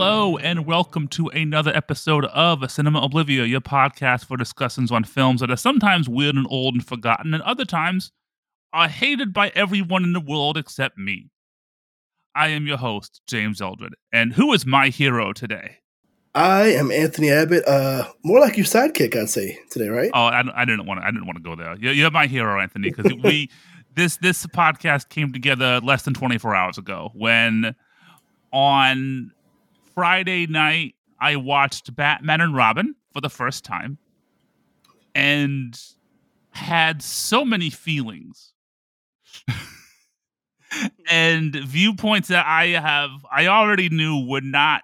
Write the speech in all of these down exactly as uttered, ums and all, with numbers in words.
Hello and welcome to another episode of Cinema Oblivia, your podcast for discussions on films that are sometimes weird and old and forgotten, and other times are hated by everyone in the world except me. I am your host, James Eldred, and who is my hero today? I am Anthony Abbott. Uh, more like your sidekick, I'd say today, right? Oh, I, I didn't want to. I didn't want to go there. You're, you're my hero, Anthony, because we this this podcast came together less than twenty-four hours ago when on Friday night, I watched Batman and Robin for the first time and had so many feelings and viewpoints that I have, I already knew were not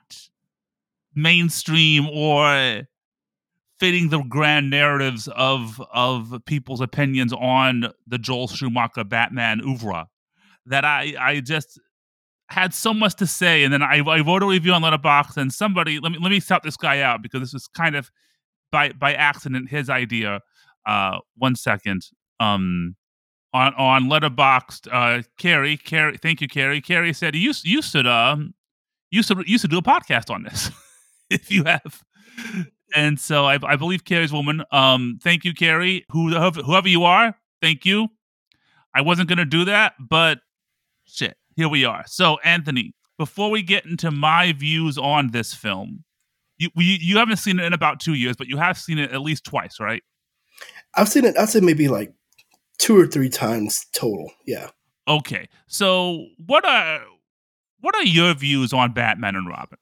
mainstream or fitting the grand narratives of, of people's opinions on the Joel Schumacher Batman oeuvre, that I, I just had so much to say, and then I, I wrote a review on Letterboxd, and somebody let me let me shout this guy out because this was kind of by by accident his idea. Uh, one second. Um, on on Letterboxd, uh, Carrie, Carrie, thank you, Carrie. Carrie said you you should uh you should you should do a podcast on this if you have. And so I, I believe Carrie's woman. Um, thank you, Carrie. Whoever whoever you are, thank you. I wasn't gonna do that, but shit. Here we are. So, Anthony, before we get into my views on this film, you you, you haven't seen it in about two years, but you have seen it at least twice, right? I've seen it, I'd say maybe like two or three times total. Yeah. Okay. So, what are what are your views on Batman and Robin?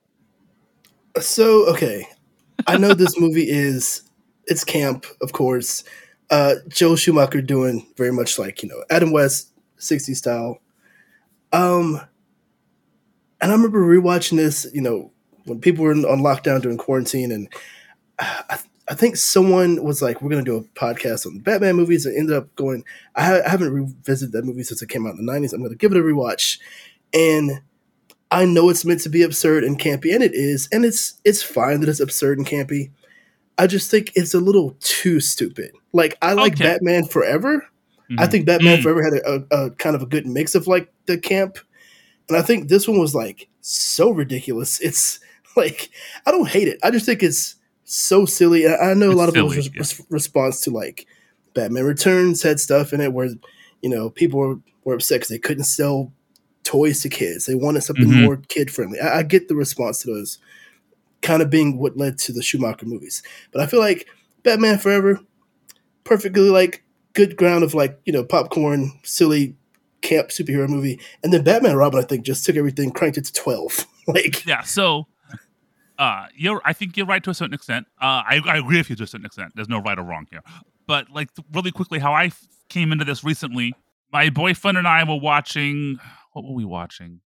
So, okay. I know this movie is, it's camp, of course. Uh, Joel Schumacher doing very much like, you know, Adam West, sixties style. Um, and I remember rewatching this, you know, when people were on lockdown during quarantine, and I, I think someone was like, "We're going to do a podcast on Batman movies," and ended up going. I, ha- I haven't revisited that movie since it came out in the nineties. I'm going to give it a rewatch, and I know it's meant to be absurd and campy, and it is, and it's it's fine that it's absurd and campy. I just think it's a little too stupid. Like I like Okay. Batman Forever. Mm-hmm. I think Batman mm. Forever had a, a, a kind of a good mix of like the camp. And I think this one was like so ridiculous. It's like, I don't hate it. I just think it's so silly. I know a It's lot of silly, people's yeah. res- response to like Batman Returns had stuff in it where, you know, people were, were upset because they couldn't sell toys to kids. They wanted something Mhm. more kid friendly. I, I get the response to those kind of being what led to the Schumacher movies. But I feel like Batman Forever, perfectly like good ground of like, you know, popcorn, silly camp superhero movie. And then Batman and Robin, I think, just took everything, cranked it to twelve. Like, Yeah, so uh, you're. I think you're right to a certain extent. Uh, I, I agree with you to a certain extent. There's no right or wrong here. But like really quickly, how I f- came into this recently, my boyfriend and I were watching. What were we watching?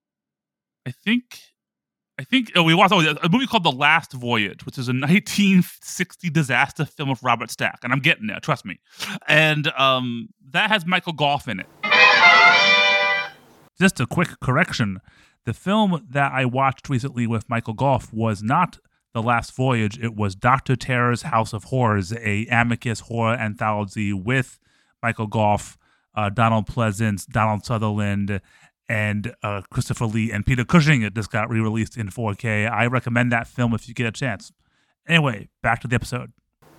I think. I think oh, we watched oh, a movie called The Last Voyage, which is a nineteen sixty disaster film with Robert Stack, and I'm getting there, trust me. And um, that has Michael Gough in it. Just a quick correction. The film that I watched recently with Michael Gough was not The Last Voyage. It was Doctor Terror's House of Horrors, a Amicus horror anthology with Michael Gough, uh, Donald Pleasance, Donald Sutherland, and uh, Christopher Lee and Peter Cushing. It just got re-released in four K. I recommend that film if you get a chance. Anyway, back to the episode.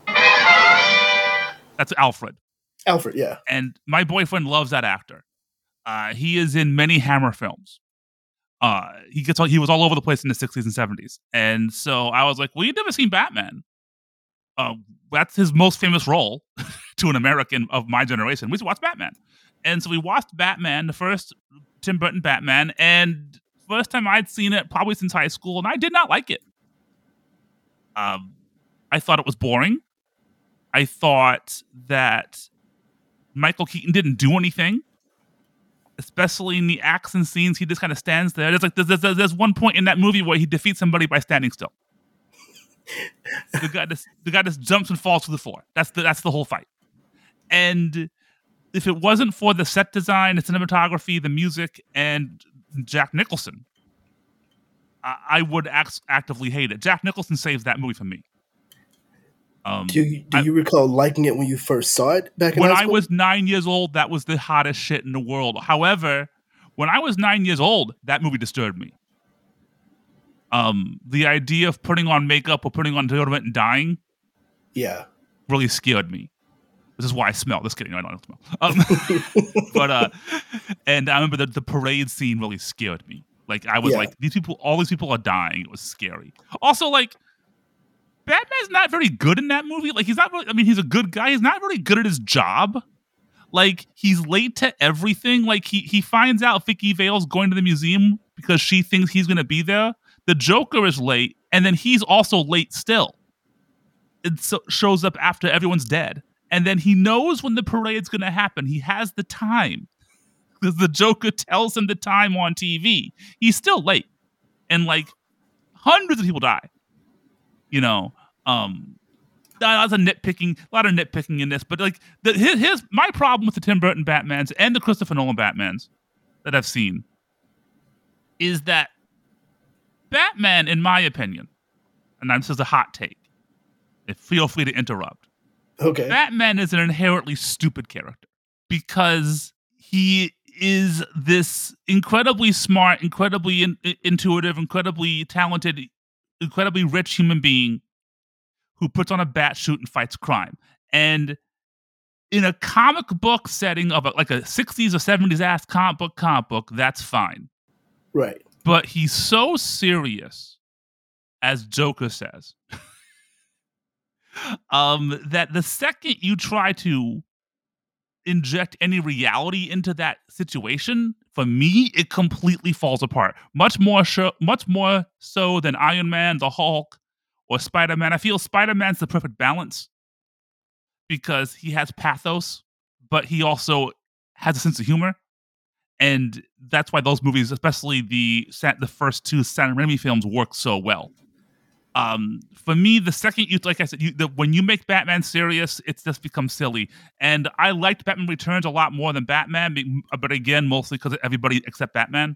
That's Alfred. Alfred, yeah. And my boyfriend loves that actor. Uh, he is in many Hammer films. Uh, he gets all, he was all over the place in the sixties and seventies. And so I was like, well, you've never seen Batman. Uh, that's his most famous role to an American of my generation. We should watch Batman. And so we watched Batman, the first Tim Burton Batman, and first time I'd seen it probably since high school, and I did not like it. Um, I thought it was boring. I thought that Michael Keaton didn't do anything, especially in the action scenes. He just kind of stands there. There's like there's, there's, there's one point in that movie where he defeats somebody by standing still. the guy just the guy just jumps and falls to the floor. That's the that's the whole fight. And if it wasn't for the set design, the cinematography, the music, and Jack Nicholson, I, I would act, actively hate it. Jack Nicholson saves that movie for me. Um, do you, do you I, recall liking it when you first saw it back in when high I school? was nine years old? That was the hottest shit in the world. However, when I was nine years old, that movie disturbed me. Um, the idea of putting on makeup or putting on deodorant and dying, yeah, really scared me. This is why I smell. Just kidding, I don't smell. Um, but uh, and I remember that the parade scene really scared me. Like I was yeah. like, these people, all these people are dying. It was scary. Also, like Batman's not very good in that movie. Like he's not really. I mean, he's a good guy. He's not really good at his job. Like he's late to everything. Like he he finds out Vicky Vale's going to the museum because she thinks he's going to be there. The Joker is late, and then he's also late still. It so, shows up after everyone's dead, and then he knows when the parade's going to happen. He has the time because the Joker tells him the time on T V. He's still late, and like hundreds of people die. You know, um, that's a nitpicking, a lot of nitpicking in this, but like the, his, his my problem with the Tim Burton Batmans and the Christopher Nolan Batmans that I've seen is that Batman, in my opinion, and this is a hot take, if feel free to interrupt. Okay. Batman is an inherently stupid character because he is this incredibly smart, incredibly in, intuitive, incredibly talented, incredibly rich human being who puts on a bat suit and fights crime. And in a comic book setting of a, like a sixties or seventies ass comic book comic book, that's fine. Right. But he's so serious, as Joker says, um, that the second you try to inject any reality into that situation, for me, it completely falls apart. Much more, sh- much more so than Iron Man, the Hulk, or Spider-Man. I feel Spider-Man's the perfect balance because he has pathos, but he also has a sense of humor. And that's why those movies, especially the the first two Sam Raimi films, work so well. Um, for me, the second you, like I said, you, the, when you make Batman serious, it's just becomes silly. And I liked Batman Returns a lot more than Batman, but again, mostly because everybody except Batman.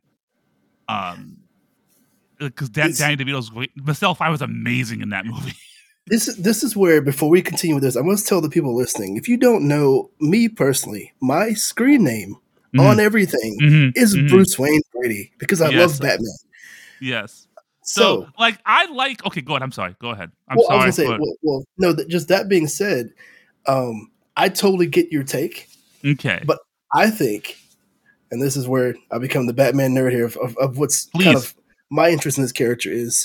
Um, because Dan- Danny DeVito's great. Myself, I was amazing in that movie. This is this is where, before we continue with this, I must tell the people listening, if you don't know me personally, my screen name mm-hmm. on everything mm-hmm. is mm-hmm. Bruce Wayne Brady because I yes. love Batman. Yes. So, so, like, I like. Okay, go ahead. I'm sorry. Go ahead. I'm well, sorry. I was gonna say, well, well, no. That, just that being said, um, I totally get your take. Okay, but I think, and this is where I become the Batman nerd here of, of, of what's Please. kind of my interest in this character is.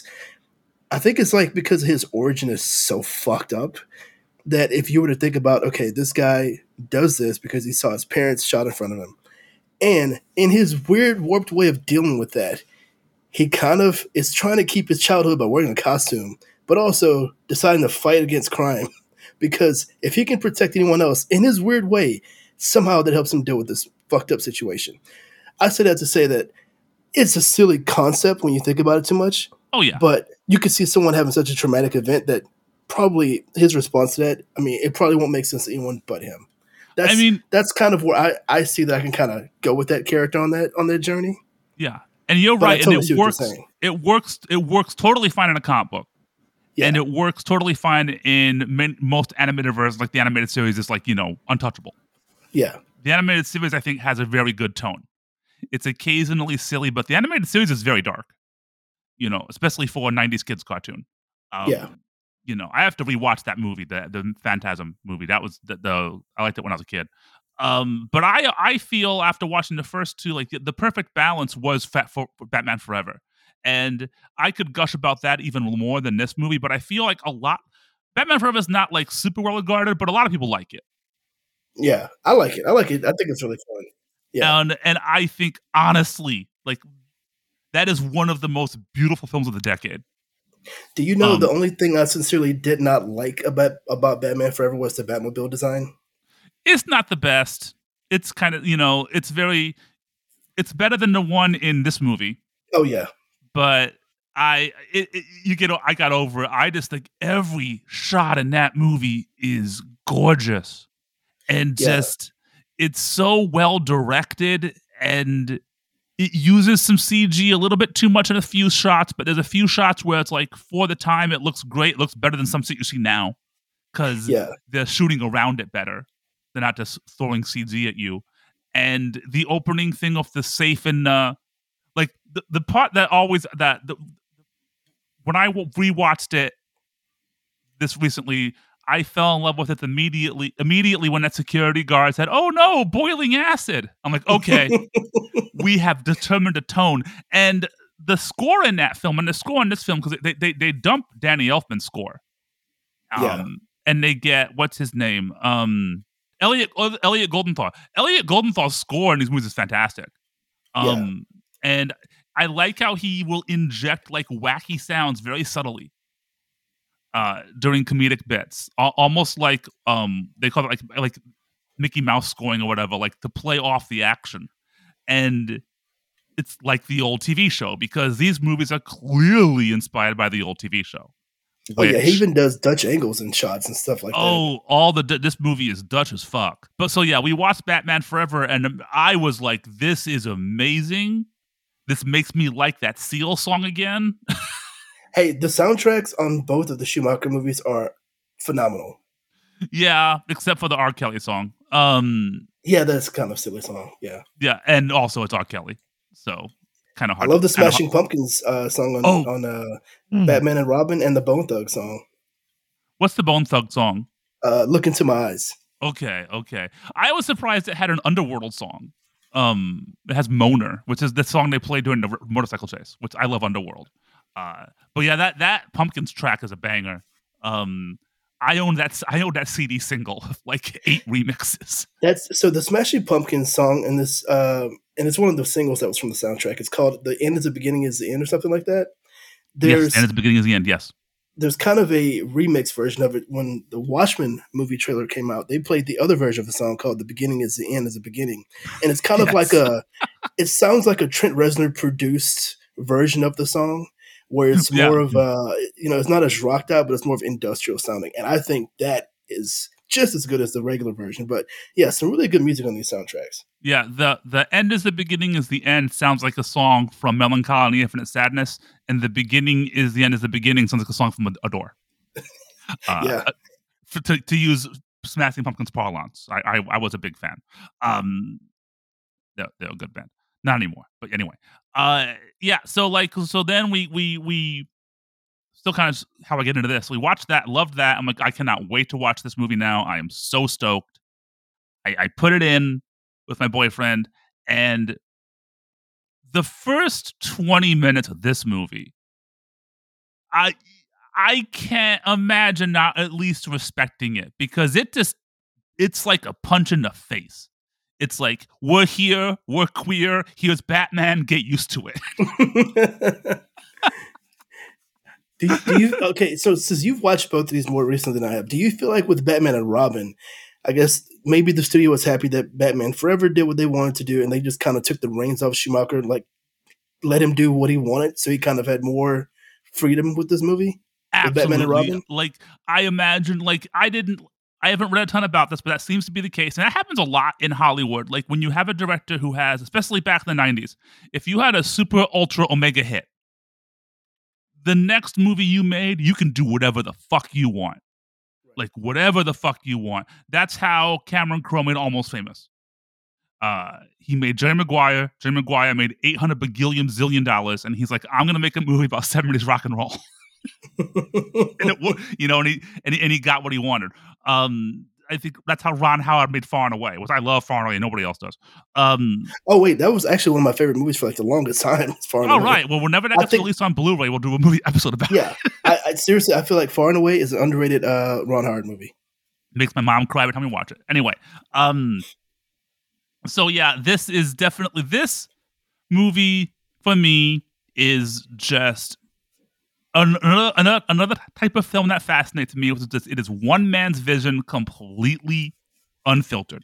I think it's like because his origin is so fucked up that if you were to think about, okay, this guy does this because he saw his parents shot in front of him. And in his weird, warped way of dealing with that, he kind of is trying to keep his childhood by wearing a costume, but also deciding to fight against crime. Because if he can protect anyone else in his weird way, somehow that helps him deal with this fucked up situation. I say that to say that it's a silly concept when you think about it too much. Oh, yeah. But you could see someone having such a traumatic event that probably his response to that, I mean, it probably won't make sense to anyone but him. That's, I mean, that's kind of where I, I see that I can kind of go with that character on that on that journey. Yeah. And you're but right. Totally and it works. It works. It works totally fine in a comic book. Yeah. And it works totally fine in min- most animated versions, like the animated series is like, you know, untouchable. Yeah. The animated series, I think, has a very good tone. It's occasionally silly, but the animated series is very dark. You know, especially for a nineties kids cartoon. Um, yeah. You know, I have to rewatch that movie, the the Phantasm movie. That was the, the I liked it when I was a kid. Um, but I I feel after watching the first two, like the, the perfect balance was Fat for, for Batman Forever, and I could gush about that even more than this movie. But I feel like a lot Batman Forever is not like super well regarded, but a lot of people like it. Yeah, I like it. I like it. I think it's really fun. Yeah, and and I think honestly, like. That is one of the most beautiful films of the decade. Do you know um, the only thing I sincerely did not like about about Batman Forever was the Batmobile design? It's not the best. It's kind of, you know, it's very, it's better than the one in this movie. Oh yeah, but I, it, it, you get, I got over it. I just think every shot in that movie is gorgeous, and yeah. just it's so well directed and. It uses some C G a little bit too much in a few shots, but there's a few shots where it's like, for the time, it looks great. It looks better than some shit you see now because yeah. they're shooting around it better. They're not just throwing C G at you. And the opening thing of the safe and uh, like the, the part that always that the, when I rewatched it this recently, I fell in love with it immediately. Immediately when that security guard said, "Oh no, boiling acid!" I'm like, okay, we have determined a tone. And the score in that film and the score in this film, because they, they they dump Danny Elfman's score, um, Yeah. and they get what's his name, um, Elliot Elliot Goldenthal. Elliot Goldenthal's score in these movies is fantastic. Um, yeah. And I like how he will inject like wacky sounds very subtly uh, during comedic bits, Al- almost like um, they call it like like Mickey Mouse scoring or whatever, like to play off the action. And it's like the old T V show because these movies are clearly inspired by the old T V show. Oh which, yeah, he even does Dutch angles and shots and stuff like oh, that. Oh, all the this movie is Dutch as fuck. But so yeah, we watched Batman Forever, and I was like, "This is amazing. This makes me like that Seal song again." Hey, the soundtracks on both of the Schumacher movies are phenomenal. Yeah, except for the R. Kelly song. Um, yeah, that's kind of a silly song. Yeah, yeah, and also it's R. Kelly, so kind of hard. I love to, the Smashing Pumpkins uh, song on, oh. on uh, mm. Batman and Robin, and the Bone Thug song. What's the Bone Thug song? Uh, Look Into My Eyes. Okay, okay. I was surprised it had an Underworld song. Um, it has Moaner, which is the song they play during the r- motorcycle chase, which I love Underworld. Uh, but yeah, that that Pumpkins track is a banger. Um, I own that. I own that C D single of like eight remixes. That's so the Smashing Pumpkins song in this, uh, and it's one of the singles that was from the soundtrack. It's called "The End Is the Beginning Is the End" or something like that. There's, yes, and at the beginning is the end. Yes. There's kind of a remix version of it. When the Watchmen movie trailer came out, they played the other version of the song called "The Beginning Is the End Is the Beginning," and it's kind of yes. like a. It sounds like a Trent Reznor produced version of the song. Where it's more yeah. of a, you know, it's not as rocked out, but it's more of industrial sounding. And I think that is just as good as the regular version. But yeah, some really good music on these soundtracks. Yeah, the the end is the beginning is the end sounds like a song from Melancholy and the Infinite Sadness. And the beginning is the end is the beginning sounds like a song from Adore. Uh, yeah. For, to, to use Smashing Pumpkins parlance, I, I, I was a big fan. Um, they're, they're a good band. Not anymore, but anyway. Uh, yeah, so like, so then we we we still kind of how I get into this. We watched that, loved that. I'm like, I cannot wait to watch this movie now. I am so stoked. I, I put it in with my boyfriend, and the first twenty minutes of this movie, I I can't imagine not at least respecting it because it just it's like a punch in the face. It's like, we're here, we're queer, here's Batman, get used to it. do, you, do you, okay, so since you've watched both of these more recently than I have, do you feel like with Batman and Robin, I guess maybe the studio was happy that Batman Forever did what they wanted to do, and they just kind of took the reins off Schumacher and like let him do what he wanted, so he kind of had more freedom with this movie? Absolutely. With Batman and Robin? Like, I imagine, like, I didn't... I haven't read a ton about this, but that seems to be the case. And that happens a lot in Hollywood. Like when you have a director who has, especially back in the nineties, if you had a super ultra omega hit, the next movie you made, you can do whatever the fuck you want. Like whatever the fuck you want. That's how Cameron Crowe made Almost Famous. Uh, he made Jerry Maguire. Jerry Maguire made eight hundred bagillion zillion dollars. And he's like, I'm going to make a movie about seventies rock and roll. and it, you know, and he, and he and he got what he wanted. Um, I think that's how Ron Howard made Far and Away. Which I love Far and Away, and nobody else does. Um, oh wait, that was actually one of my favorite movies for like the longest time. Far and oh Away. Right, well, whenever that gets think, released on Blu-ray, we'll do a movie episode about. Yeah, it. I, I seriously, I feel like Far and Away is an underrated uh, Ron Howard movie. Makes my mom cry every time we watch it. Anyway, um, so yeah, this is definitely this movie for me is just. Another, another type of film that fascinates me was just it is one man's vision, completely unfiltered,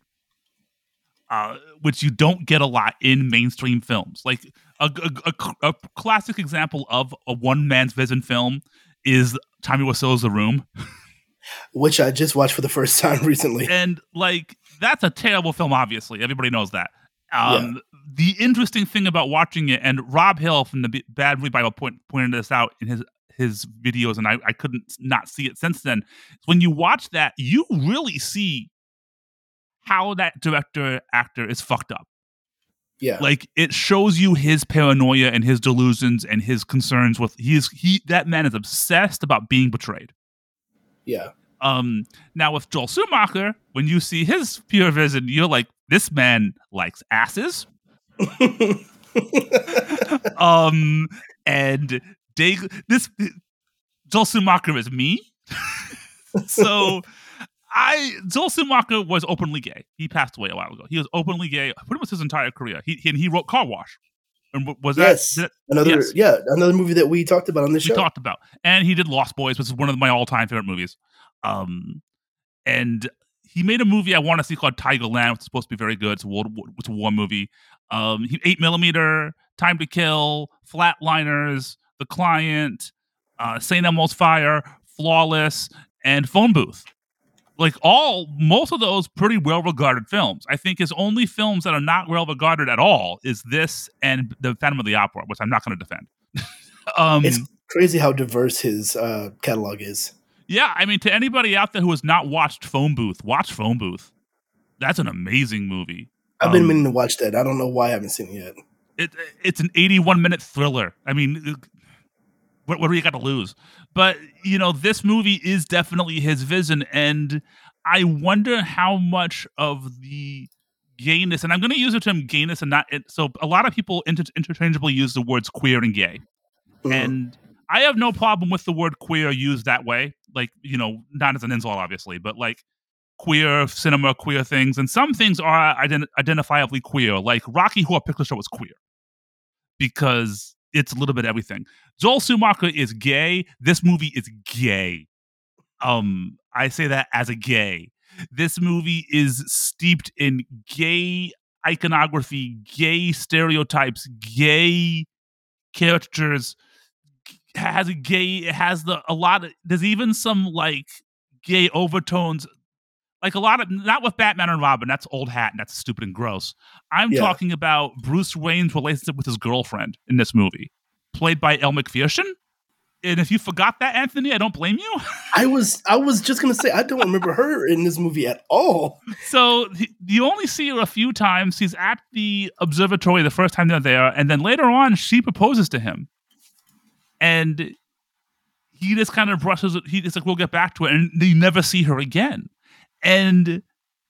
uh, which you don't get a lot in mainstream films. Like a, a, a, a classic example of a one man's vision film is Tommy Wiseau's The Room, which I just watched for the first time recently. And like that's a terrible film. Obviously, everybody knows that. Um, yeah. The interesting thing about watching it, and Rob Hill from the B- Bad Movie Bible point, pointed this out in his his videos, and I, I couldn't not see it since then. When you watch that, you really see how that director actor is fucked up. Yeah. Like, it shows you his paranoia and his delusions and his concerns with he's he that man is obsessed about being betrayed. Yeah. Um, now with Joel Schumacher, when you see his pure vision, you're like, this man likes asses. um, and they, this Joel Schumacher is me. So I Joel Schumacher was openly gay. He passed away a while ago. He was openly gay pretty much his entire career. He he, he wrote Car Wash. And was yes. that, that another yes. yeah another movie that we talked about on this we show. We talked about, and he did Lost Boys, which is one of my all time favorite movies. Um, and he made a movie I want to see called Tigerland, which is supposed to be very good. It's a war, it's a war movie. Um, he, Eight Millimeter, Time to Kill, Flatliners, The Client, uh, Saint Elmo's Fire, Flawless, and Phone Booth. Like all, most of those pretty well-regarded films. I think his only films that are not well-regarded at all is this and The Phantom of the Opera, which I'm not going to defend. um, it's crazy how diverse his uh, catalog is. Yeah, I mean, to anybody out there who has not watched Phone Booth, watch Phone Booth. That's an amazing movie. I've been um, meaning to watch that. I don't know why I haven't seen it yet. It, it's an eighty-one minute thriller. I mean, what, what do you got to lose? But, you know, this movie is definitely his vision, and I wonder how much of the gayness, and I'm going to use the term gayness and not, it, so a lot of people inter- interchangeably use the words queer and gay. Mm-hmm. And I have no problem with the word queer used that way. Like, you know, not as an insult, obviously, but like queer cinema, queer things. And some things are ident- identifiably queer. Like Rocky Horror Picture Show is queer because it's a little bit of everything. Joel Schumacher is gay. This movie is gay. Um, I say that as a gay. This movie is steeped in gay iconography, gay stereotypes, gay characters. Has a gay, it has the a lot of, there's even some like gay overtones, like a lot of, not with Batman and Robin, that's old hat and that's stupid and gross. I'm yeah. talking about Bruce Wayne's relationship with his girlfriend in this movie, played by Elle Macpherson. And if you forgot that, Anthony, I don't blame you. I was I was just gonna say I don't remember her in this movie at all. So you only see her a few times. She's at the observatory the first time they're there, and then later on she proposes to him. And he just kind of brushes it. He's like, we'll get back to it. And they never see her again. And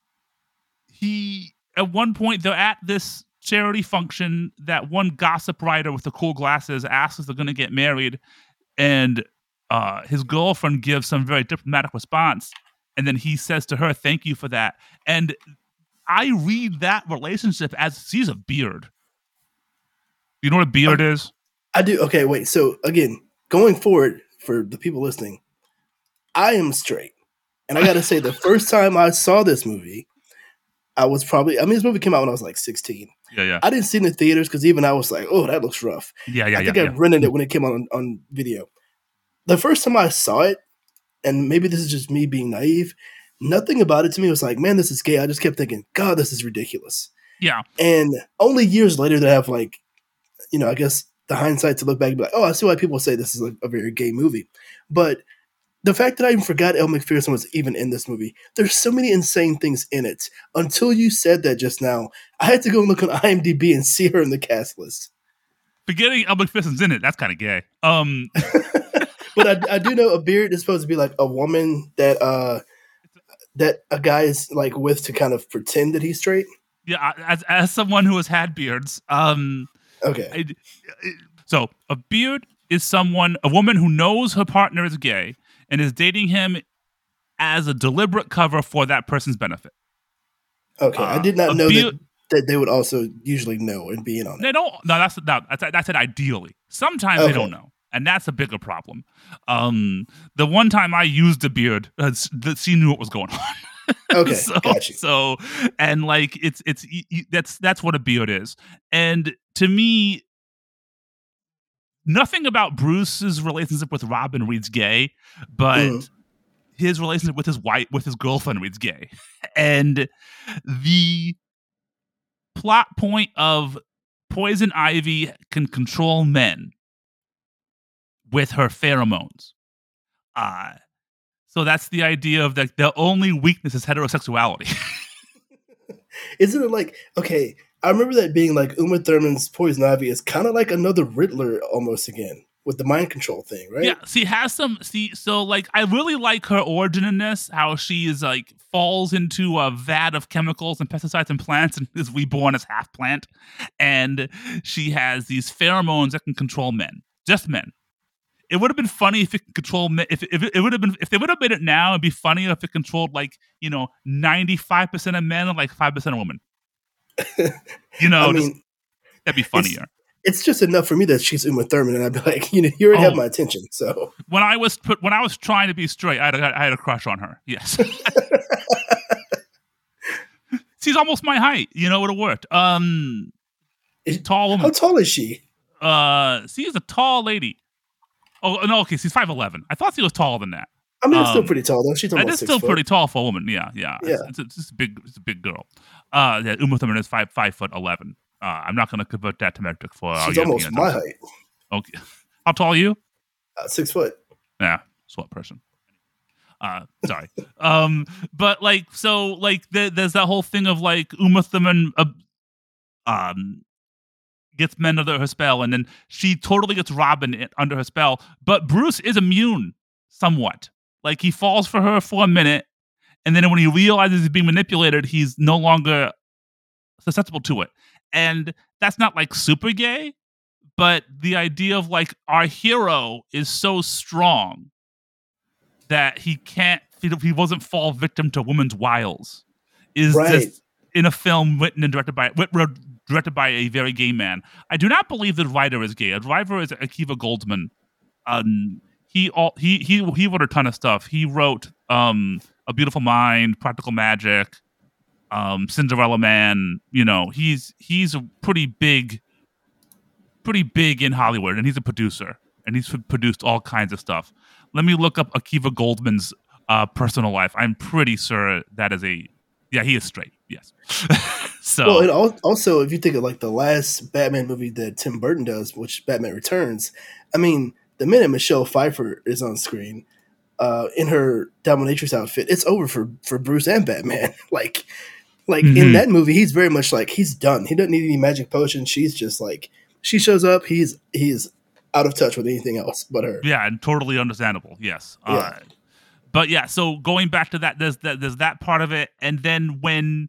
he, at one point, they're at this charity function that one gossip writer with the cool glasses asks if they're going to get married. And uh, his girlfriend gives some very diplomatic response. And then he says to her, thank you for that. And I read that relationship as she's a beard. You know what a beard um, is? I do. Okay, wait. So again, going forward for the people listening, I am straight. And I got to say, the first time I saw this movie, I was probably, I mean, this movie came out when I was like sixteen. Yeah, yeah. I didn't see it in the theaters because even I was like, oh, that looks rough. Yeah, yeah, I think yeah, I yeah. rented it when it came out on, on video. The first time I saw it, and maybe this is just me being naive, nothing about it to me was like, man, this is gay. I just kept thinking, God, this is ridiculous. Yeah. And only years later that I have like, you know, I guess the hindsight to look back and be like, oh, I see why people say this is a, a very gay movie. But the fact that I even forgot Elle Macpherson was even in this movie, there's so many insane things in it. Until you said that just now, I had to go and look on IMDb and see her in the cast list. Forgetting Elle Macpherson's in it, that's kind of gay. Um, but I, I do know a beard is supposed to be like a woman that uh, that a guy is like with to kind of pretend that he's straight. Yeah, as as someone who has had beards, um, okay. I, so a beard is someone, a woman who knows her partner is gay and is dating him as a deliberate cover for that person's benefit. Okay, uh, I did not know beard, that, that they would also usually know and be in on it. They don't. No, that's no, that's that's it. Ideally, sometimes okay. they don't know, and that's a bigger problem. Um, the one time I used a beard, uh, she knew what was going on. Okay, so, gotcha. So, and like it's it's that's that's what a beard is, and to me, nothing about Bruce's relationship with Robin reads gay, but mm. his relationship with his wife, with his girlfriend, reads gay, and the plot point of Poison Ivy can control men with her pheromones. Uh So that's the idea of that the only weakness is heterosexuality. Isn't it like, okay, I remember that being like Uma Thurman's Poison Ivy is kind of like another Riddler almost again with the mind control thing, right? Yeah, she has some. See, so like, I really like her origin in this. How she is like falls into a vat of chemicals and pesticides and plants, and is reborn as half plant. And she has these pheromones that can control men, just men. It would have been funny if it could control men. If, if it, it would have been, if they would have made it now, it'd be funny if it controlled like you know ninety five percent of men and like five percent of women. You know, I just, mean, that'd be funnier. It's, it's just enough for me that she's Uma Thurman, and I'd be like, you know, you already Oh. have my attention. So When I was put, when I was trying to be straight, I had a, I had a crush on her. Yes. She's almost my height. You know, it would have worked. Um, Is- tall woman. how tall is she? Uh, she is a tall lady. Oh no, okay, she's five eleven. I thought she was taller than that. I mean, it's still Um, pretty tall though. She's That almost is six still foot. pretty tall for a woman. Yeah, yeah. Yeah. It's, it's, it's a big, it's a big girl. Uh, yeah, Uma Thurman is five five foot eleven. Uh, I'm not going to convert that to metric for. our She's European almost my audience. height. Okay, how tall are you? Uh, six foot. Yeah, swat person. Uh, sorry. um, but like, so like, the, there's that whole thing of like Uma Thurman, uh, um, gets men under her spell, and then she totally gets Robin in, under her spell. But Bruce is immune somewhat. Like he falls for her for a minute, and then when he realizes he's being manipulated, he's no longer susceptible to it. And that's not like super gay, but the idea of like our hero is so strong that he can't, he, he wasn't fall victim to women's wiles, is Right. just in a film written and directed by written, directed by a very gay man. I do not believe the writer is gay. The writer is Akiva Goldsman. Um, he all he he he wrote a ton of stuff. He wrote um, A Beautiful Mind, Practical Magic, um, Cinderella Man. You know, he's he's a pretty big, pretty big in Hollywood, and he's a producer, and he's produced all kinds of stuff. Let me look up Akiva Goldsman's uh, personal life. I'm pretty sure that is a yeah, he is straight. Yes. So Well, and al- also, if you think of like the last Batman movie that Tim Burton does, which is Batman Returns, I mean, the minute Michelle Pfeiffer is on screen uh, in her dominatrix outfit, it's over for, for Bruce and Batman. like, like in Mhm. that movie, he's very much like he's done. He doesn't need any magic potion. She's just like she shows up. He's he's out of touch with anything else but her. yeah, and totally understandable. Yes. Yeah. Uh, but yeah, so going back to that, there's that there's that part of it, and then when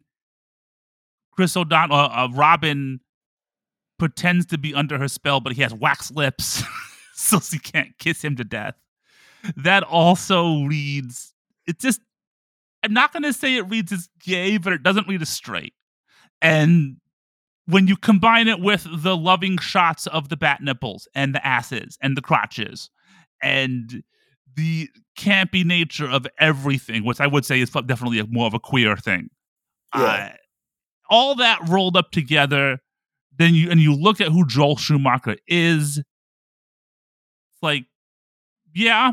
Chris O'Donnell, uh, uh, Robin, pretends to be under her spell, but he has wax lips, so she can't kiss him to death. That also reads. It just. I'm not going to say it reads as gay, but it doesn't read as straight. And when you combine it with the loving shots of the bat nipples and the asses and the crotches and the campy nature of everything, which I would say is definitely a, more of a queer thing. Yeah. Uh, all that rolled up together, then you and you look at who Joel Schumacher is. It's like, yeah,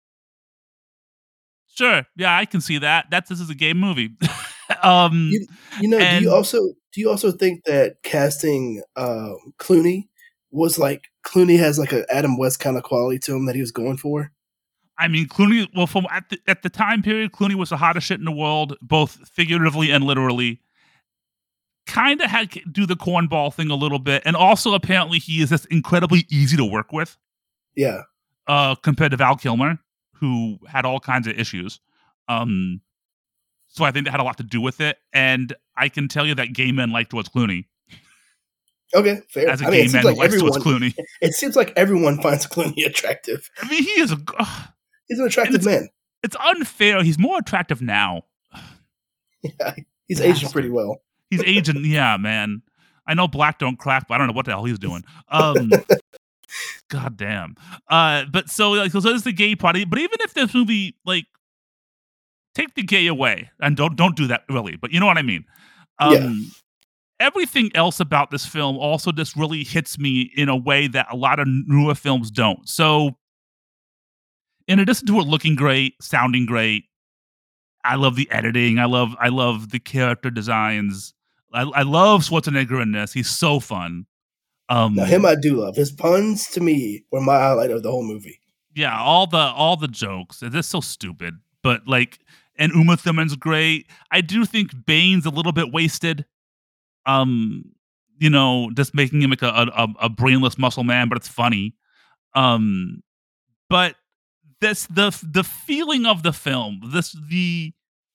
sure, yeah, I can see that. That's this is a gay movie. um, You, you know, and- do you also do you also think that casting um, Clooney was like Clooney has like an Adam West kind of quality to him that he was going for? I mean, Clooney. Well, from at the, at the time period, Clooney was the hottest shit in the world, both figuratively and literally. Kind of had to do the cornball thing a little bit, and also apparently he is just incredibly easy to work with. Yeah, Uh, compared to Val Kilmer, who had all kinds of issues. Um, so I think that had a lot to do with it. And I can tell you that gay men like George Clooney. okay, fair. As a I gay mean, it man seems like who likes George everyone. Clooney. It seems like everyone finds Clooney attractive. I mean, he is a. Uh, He's an attractive man. it's unfair. He's more attractive now. Yeah, he's Bastard. aging pretty well. He's aging. Yeah, man. I know black don't crack, but I don't know what the hell he's doing. Um, God damn. Uh, but so like so there's the gay party. But even if this movie like take the gay away and don't don't do that really, but you know what I mean. Um, Yeah. Everything else about this film also just really hits me in a way that a lot of newer films don't. So, in addition to it looking great, sounding great, I love the editing. I love I love the character designs. I, I love Schwarzenegger in this. He's so fun. Um, Now him, I do love. His puns to me were my highlight of the whole movie. yeah, all the all the jokes. They're just so stupid. But like, and Uma Thurman's great. I do think Bane's a little bit wasted. Um, you know, just making him like a, a a brainless muscle man, but it's funny. Um, but this the the feeling of the film, this the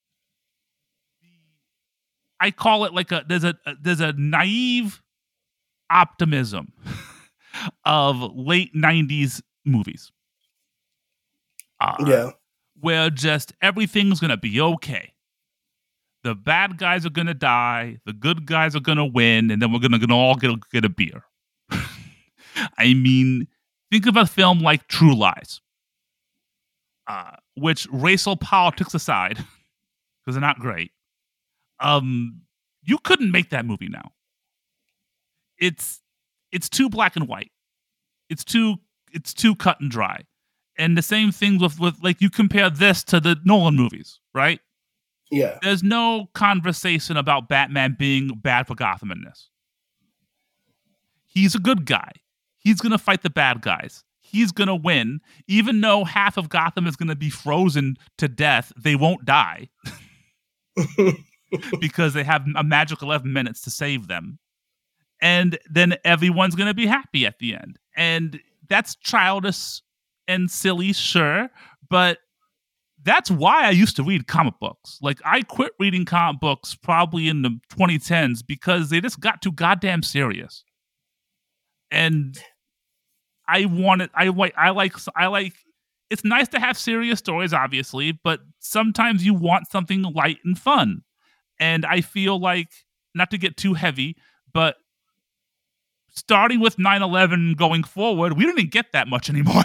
I call it like a there's a there's a naive optimism of late nineties movies. Uh, Yeah. Where just everything's gonna be okay. The bad guys are gonna die, the good guys are gonna win, and then we're gonna, gonna all get, get a beer. I mean, think of a film like True Lies, uh, which racial politics aside, because they're not great, um, you couldn't make that movie now. It's it's too black and white. It's too it's too cut and dry. And the same thing with, with like you compare this to the Nolan movies, right? Yeah. There's no conversation about Batman being bad for Gotham in this. He's a good guy. He's going to fight the bad guys. He's going to win. Even though half of Gotham is going to be frozen to death, they won't die. Because they have a magic eleven minutes to save them. And then everyone's going to be happy at the end. And that's childish and silly, sure, but that's why I used to read comic books. Like, I quit reading comic books probably in the twenty tens because they just got too goddamn serious. And I wanted, I like, I like, I like, it's nice to have serious stories, obviously, but sometimes you want something light and fun. And I feel like, not to get too heavy, but starting with nine eleven going forward, we didn't get that much anymore.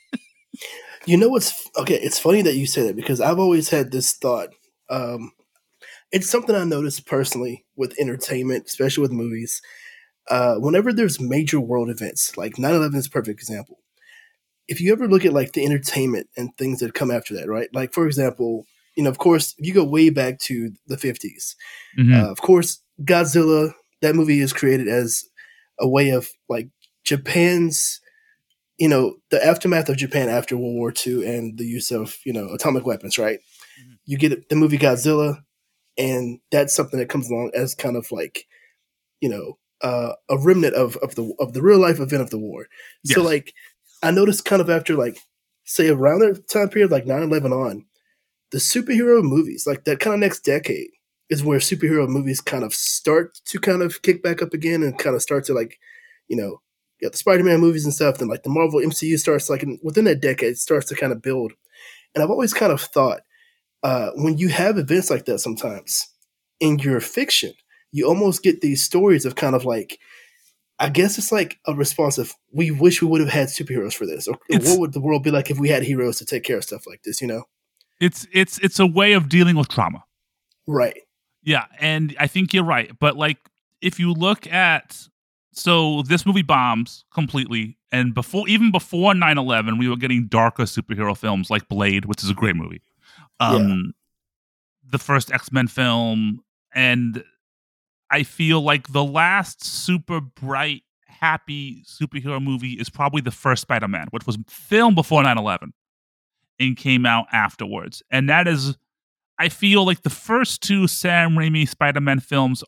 You know what's okay? It's funny that you say that because I've always had this thought. Um, it's something I noticed personally with entertainment, especially with movies. Uh, whenever there's major world events, like nine eleven is a perfect example. If you ever look at like the entertainment and things that come after that, right? Like for example, you know, of course, if you go way back to the fifties, mm-hmm. uh, of course, Godzilla. That movie is created as a way of like Japan's. You know, the aftermath of Japan after World War Two and the use of, you know, atomic weapons, right? Mm-hmm. You get the movie Godzilla, and that's something that comes along as kind of like, you know, uh, a remnant of, of the of the real life event of the war. Yes. So, like, I noticed kind of after, like, say around that time period, like nine eleven on, the superhero movies, like that kind of next decade, is where superhero movies kind of start to kind of kick back up again and kind of start to, like, you know, you got the Spider-Man movies and stuff, then like the Marvel M C U starts like in, within that decade, it starts to kind of build. And I've always kind of thought uh, when you have events like that sometimes in your fiction, you almost get these stories of kind of like, I guess it's like a response of, we wish we would have had superheroes for this. Or, or what would the world be like if we had heroes to take care of stuff like this, you know? It's it's it's a way of dealing with trauma. Right. Yeah, and I think you're right. But like, if you look at... So this movie bombs completely, and before, even before nine eleven, we were getting darker superhero films like Blade, which is a great movie. Um, yeah. The first X-Men film, and I feel like the last super bright, happy superhero movie is probably the first Spider-Man, which was filmed before nine eleven and came out afterwards. And that is, I feel like the first two Sam Raimi Spider-Man films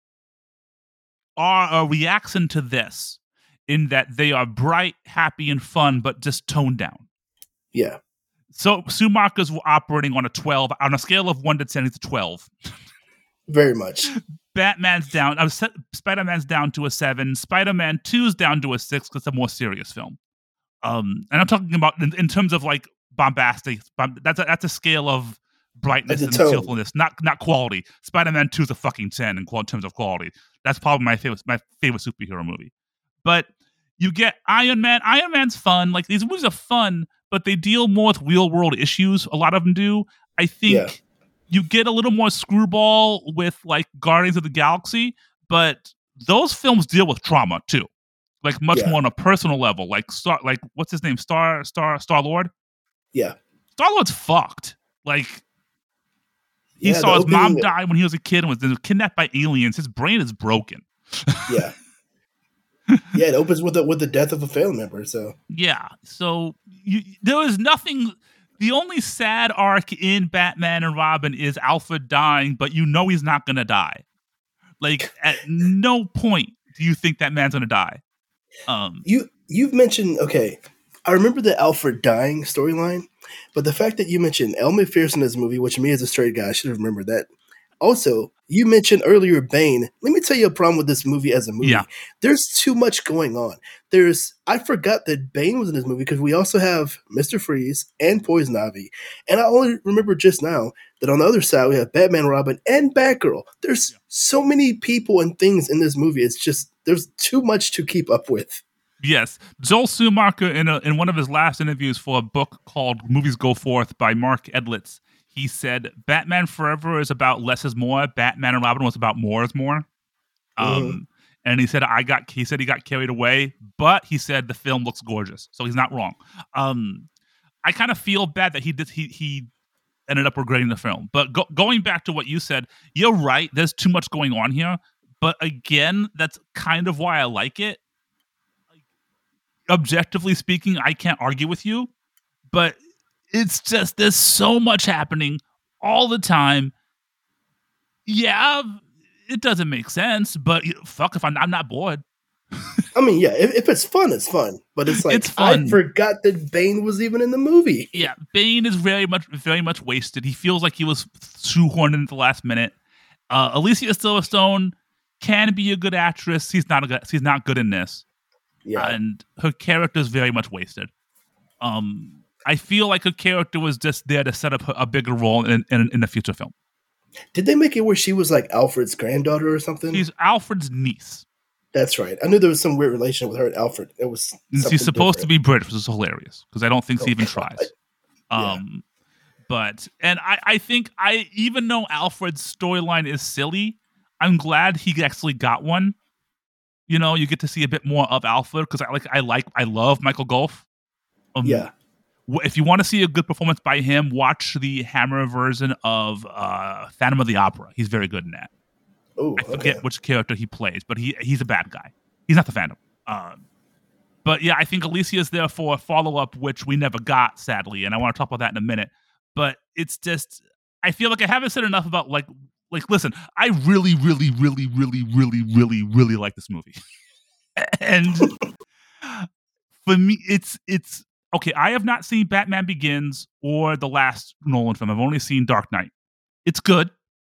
are a reaction to this, in that they are bright, happy, and fun, but just toned down. Yeah. So Schumacher's operating on a twelve, on a scale of one to ten, it's a twelve. Very much. Batman's down, uh, Spider-Man's down to a seven. Spider-Man two's down to a six because it's a more serious film. Um, and I'm talking about in, in terms of like bombastic. Bomb, that's a, that's a scale of brightness and tone. Cheerfulness, not not quality. Spider-Man two is a fucking ten in, in terms of quality. That's probably my favorite my favorite superhero movie. But you get Iron Man. Iron Man's fun. Like, these movies are fun, but they deal more with real world issues. A lot of them do. I think yeah. you get a little more screwball with like Guardians of the Galaxy, but those films deal with trauma too, like much yeah. more on a personal level. Like Star, like what's his name, Star Star Star Lord. Yeah, Star Lord's fucked. Like. He yeah, saw his mom die when he was a kid and was kidnapped by aliens. His brain is broken. Yeah. Yeah, it opens with the, with the death of a family member. So yeah. So you, there was nothing. The only sad arc in Batman and Robin is Alfred dying, but you know he's not going to die. Like, at no point do you think that man's gonna die? Um, you you've mentioned okay. I remember the Alfred dying storyline, but the fact that you mentioned Elle Macpherson in this movie, which me as a straight guy, I should have remembered that. Also, you mentioned earlier Bane. Let me tell you a problem with this movie as a movie. Yeah. There's too much going on. There's I forgot that Bane was in this movie because we also have Mister Freeze and Poison Ivy. And I only remember just now that on the other side we have Batman, Robin, and Batgirl. There's Yeah. so many people and things in this movie. It's just there's too much to keep up with. Yes, Joel Schumacher in a, in one of his last interviews for a book called "Movies Go Forth" by Mark Edlitz, he said Batman Forever is about less is more. Batman and Robin was about more is more. Um, Mm-hmm. and he said I got he said he got carried away, but he said the film looks gorgeous, so he's not wrong. Um, I kind of feel bad that he did he he ended up regretting the film. But go, going back to what you said, you're right. There's too much going on here. But again, that's kind of why I like it. Objectively speaking, I can't argue with you, but it's just there's so much happening all the time. Yeah, it doesn't make sense, but fuck if I'm, I'm not bored. I mean, yeah, if, if it's fun, it's fun. But it's like It's fun. I forgot that Bane was even in the movie. Yeah, Bane is very much very much wasted. He feels like he was shoehorned in at the last minute. Uh, Alicia Silverstone can be a good actress. She's not a good, she's not good in this. Yeah. And her character is very much wasted. Um, I feel like her character was just there to set up a bigger role in, in, in the future film. Did they make it where she was like Alfred's granddaughter or something? She's Alfred's niece. That's right. I knew there was some weird relation with her and Alfred. It was She's supposed different. to be British, which is hilarious because I don't think she Oh, even God. tries. Um, but and I, I think I even though Alfred's storyline is silly, I'm glad he actually got one. You know, you get to see a bit more of Alfred because I like, I like, I love Michael Golf. Um, Yeah. If you want to see a good performance by him, watch the Hammer version of uh, Phantom of the Opera. He's very good in that. Oh, I forget okay. which character he plays, but he he's a bad guy. He's not the Phantom. Um, but yeah, I think Alicia's there for a follow up, which we never got, sadly, and I want to talk about that in a minute. But it's just, I feel like I haven't said enough about like. Like, listen, I really, really, really, really, really, really, really like this movie. And for me, it's, it's, okay, I have not seen Batman Begins or the last Nolan film. I've only seen Dark Knight. It's good.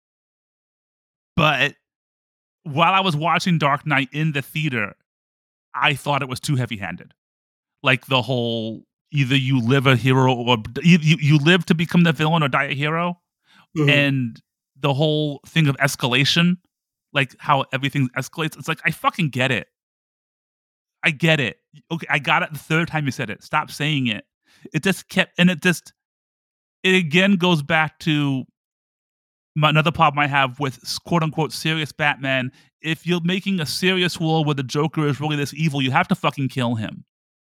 But while I was watching Dark Knight in the theater, I thought it was too heavy-handed. Like the whole, either you live a hero or you, you live to become the villain or die a hero. Mhm. And the whole thing of escalation, like how everything escalates. It's like, I fucking get it. I get it. Okay, I got it the third time you said it. Stop saying it. It just kept, and it just, it again goes back to my, another problem I have with quote unquote serious Batman. If you're making a serious world where the Joker is really this evil, you have to fucking kill him.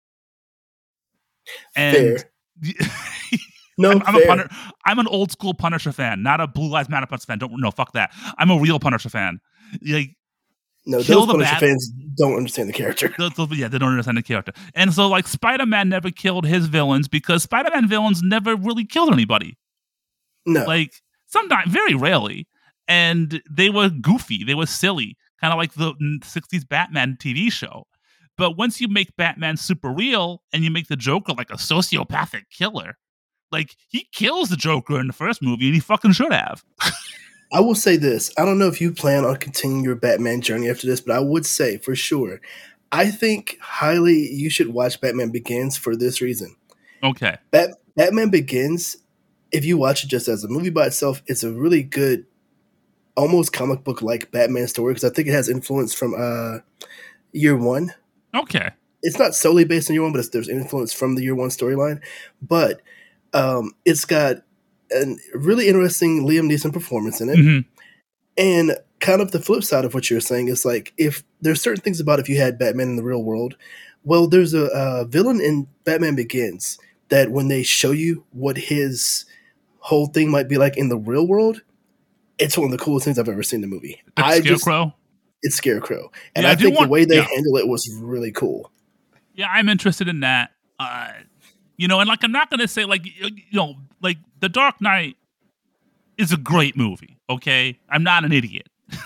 And Fair. No, I'm, I'm fair. a Punisher. I'm an old school Punisher fan, not a Blue Lives Matter Punisher fan. Don't no, fuck that. I'm a real Punisher fan. Like, No, kill those the Punisher bat- fans don't understand the character. those- those- yeah, they don't understand the character. And so, like, Spider-Man never killed his villains because Spider-Man villains never really killed anybody. No. Like, sometimes, very rarely. And they were goofy. They were silly. Kind of like the sixties Batman T V show. But once you make Batman super real and you make the Joker like a sociopathic killer, like, he kills the Joker in the first movie, and he fucking should have. I will say this. I don't know if you plan on continuing your Batman journey after this, but I would say for sure, I think highly you should watch Batman Begins for this reason. Okay. Bat- Batman Begins, if you watch it just as a movie by itself, it's a really good, almost comic book like Batman story because I think it has influence from uh, Year One. Okay. It's not solely based on Year One, but it's, there's influence from the Year One storyline. But um, it's got a really interesting Liam Neeson performance in it. Mm-hmm. And kind of the flip side of what you're saying is like, if there's certain things about if you had Batman in the real world, well, there's a, a villain in Batman Begins that when they show you what his whole thing might be like in the real world, it's one of the coolest things I've ever seen in a movie. That's I just, Scarecrow. it's Scarecrow. And Yeah, I I, do think want- the way they yeah. handle it was really cool. Yeah, I'm interested in that. Uh, you know, and like, I'm not going to say like, you know, like The Dark Knight is a great movie. Okay. I'm not an idiot.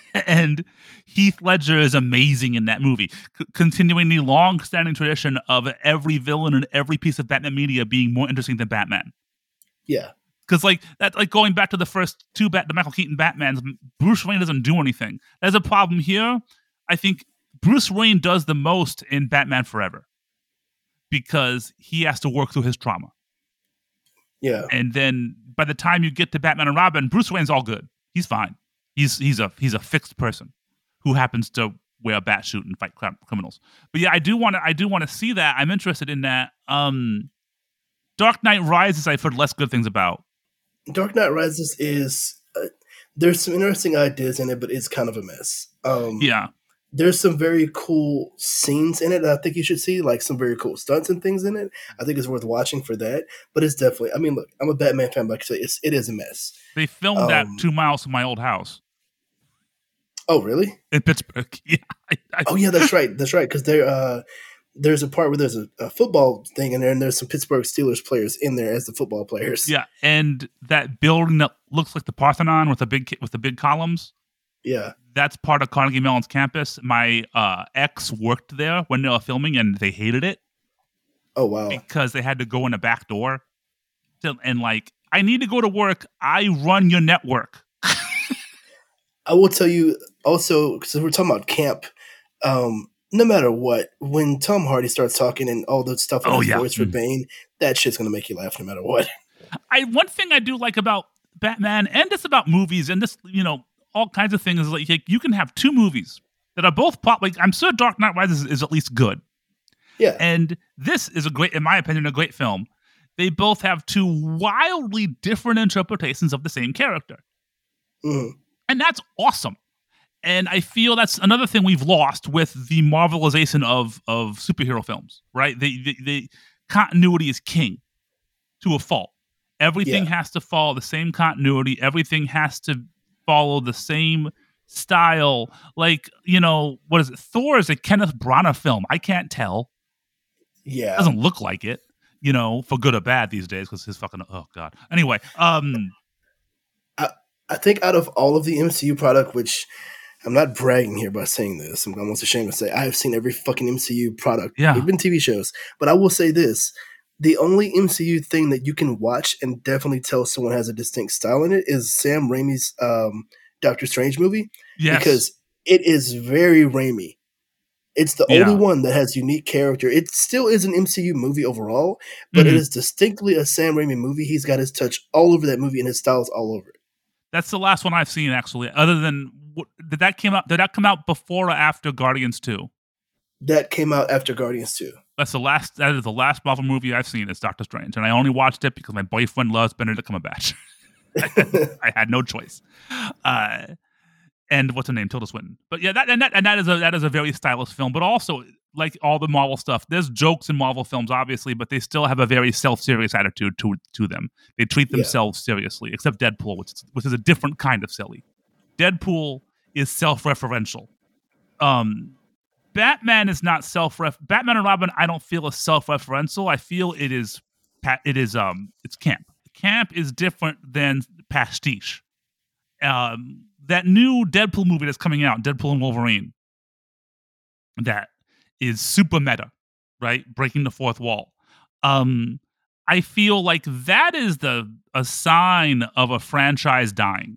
And Heath Ledger is amazing in that movie, c- continuing the long-standing tradition of every villain in every piece of Batman media being more interesting than Batman. Yeah. Because like that, like going back to the first two Bat, the Michael Keaton Batmans, Bruce Wayne doesn't do anything. There's a problem here. I think Bruce Wayne does the most in Batman Forever because he has to work through his trauma. Yeah. And then by the time you get to Batman and Robin, Bruce Wayne's all good. He's fine. He's he's a he's a fixed person who happens to wear a bat suit and fight cr- criminals. But yeah, I do want to I do want to see that. I'm interested in that. Um, Dark Knight Rises, I've heard less good things about. Dark Knight Rises is uh, there's some interesting ideas in it, but it's kind of a mess. Um, Yeah. There's some very cool scenes in it that I think you should see, like some very cool stunts and things in it. I think it's worth watching for that. But it's definitely, I mean, look, I'm a Batman fan, but like I say, it's, it is a mess. They filmed Um, that two miles from my old house Oh, really? in Pittsburgh. Yeah. I, I, Oh, yeah, that's right. That's right. Because there, uh, there's a part where there's a, a football thing in there, and there's some Pittsburgh Steelers players in there as the football players. yeah, and that building that looks like the Parthenon with the big with the big columns. Yeah. That's part of Carnegie Mellon's campus. My uh, ex worked there when they were filming, and they hated it Oh, wow. because they had to go in a back door. To, and like, I need to go to work. I run your network. I will tell you also, because we're talking about camp, um, no matter what, when Tom Hardy starts talking and all the stuff in Oh, his yeah. voice for Mm. Bane, that shit's going to make you laugh no matter what. I one thing I do like about Batman and just about movies and this, you know, all kinds of things is like, like you can have two movies that are both pop. Like I'm sure Dark Knight Rises is, is at least good, Yeah. and this is a great, in my opinion, a great film. They both have two wildly different interpretations of the same character, Mhm. and that's awesome. And I feel that's another thing we've lost with the Marvelization of of superhero films, right? The the, the continuity is king to a fault. Everything Yeah. has to follow the same continuity. Everything has to follow the same style. Like, you know, what is it? Thor is a Kenneth Branagh film. I can't tell. It Yeah. doesn't look like it, you know, for good or bad these days because his fucking, oh, God. Anyway, um, I, I think out of all of the M C U product, which I'm not bragging here by saying this, I'm almost ashamed to say I have seen every fucking M C U product, Yeah. even T V shows. But I will say this. The only M C U thing that you can watch and definitely tell someone has a distinct style in it is Sam Raimi's um, Doctor Strange movie. yes. Because it is very Raimi. It's the Yeah. only one that has unique character. It still is an M C U movie overall, but Mhm. it is distinctly a Sam Raimi movie. He's got his touch all over that movie, and his style is all over it. That's the last one I've seen, actually. Other than, what, did that came out? Did that come out before or after Guardians two? That came out after Guardians two. That's the last. That is the last Marvel movie I've seen. Is Doctor Strange, and I only watched it because my boyfriend loves Benedict Cumberbatch. I, had, I had no choice. Uh, and what's her name? Tilda Swinton. But yeah, that and that and that is a that is a very stylish film. But also, like all the Marvel stuff, there's jokes in Marvel films, obviously, but they still have a very self-serious attitude to to them. They treat Yeah. themselves seriously, except Deadpool, which is, which is a different kind of silly. Deadpool is self-referential. Um, Batman is not self-ref. Batman and Robin, I don't feel is self-referential. I feel it is. pa- It is. Um, it's camp. Camp is different than pastiche. Um, that new Deadpool movie that's coming out, Deadpool and Wolverine, that is super meta, right? Breaking the fourth wall. Um, I feel like that is the a sign of a franchise dying.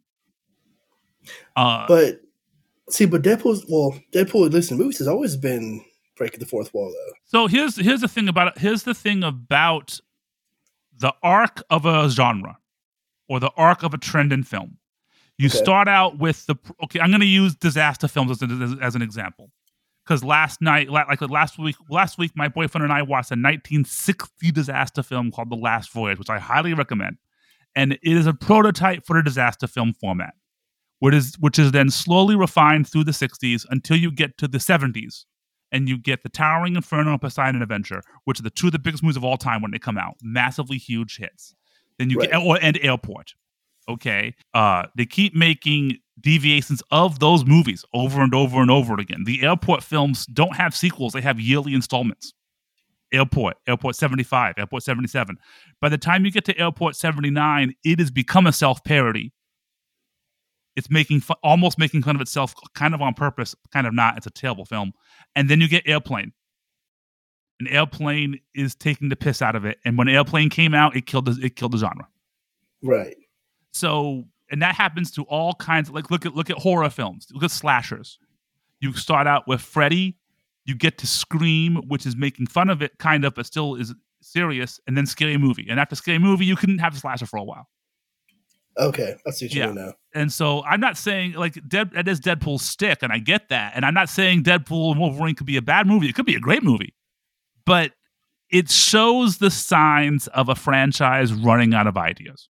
Uh, But see, but Deadpool's well, Deadpool at least in movies has always been breaking the fourth wall though. so here's here's the thing about it. Here's the thing about the arc of a genre or the arc of a trend in film. You Okay. start out with the okay. I'm going to use disaster films as, as, as an example because last night, la- like last week, last week, my boyfriend and I watched a nineteen sixty disaster film called The Last Voyage, which I highly recommend, and it is a prototype for the disaster film format, which is which is then slowly refined through the sixties until you get to the seventies, and you get The Towering Inferno and Poseidon Adventure, which are the two of the biggest movies of all time when they come out, massively huge hits. Then you Right. get or and Airport. Okay, uh, they keep making deviations of those movies over and over and over again. The Airport films don't have sequels; they have yearly installments. Airport, Airport seventy-five, Airport seventy-seven. By the time you get to Airport seventy-nine, it has become a self-parody. It's making fun, almost making fun of itself, kind of on purpose, kind of not. It's a terrible film. And then you get Airplane. An Airplane is taking the piss out of it, and when Airplane came out, it killed the, it killed the genre. Right. So, and that happens to all kinds of, like, look at look at horror films, look at slashers. You start out with Freddy, you get to Scream, which is making fun of it, kind of, but still is serious, and then Scary Movie. And after Scary Movie, you couldn't have a slasher for a while. Okay, I see what you yeah. mean now. And so I'm not saying, like, Dead, that is Deadpool's stick, and I get that. And I'm not saying Deadpool and Wolverine could be a bad movie. It could be a great movie. But it shows the signs of a franchise running out of ideas.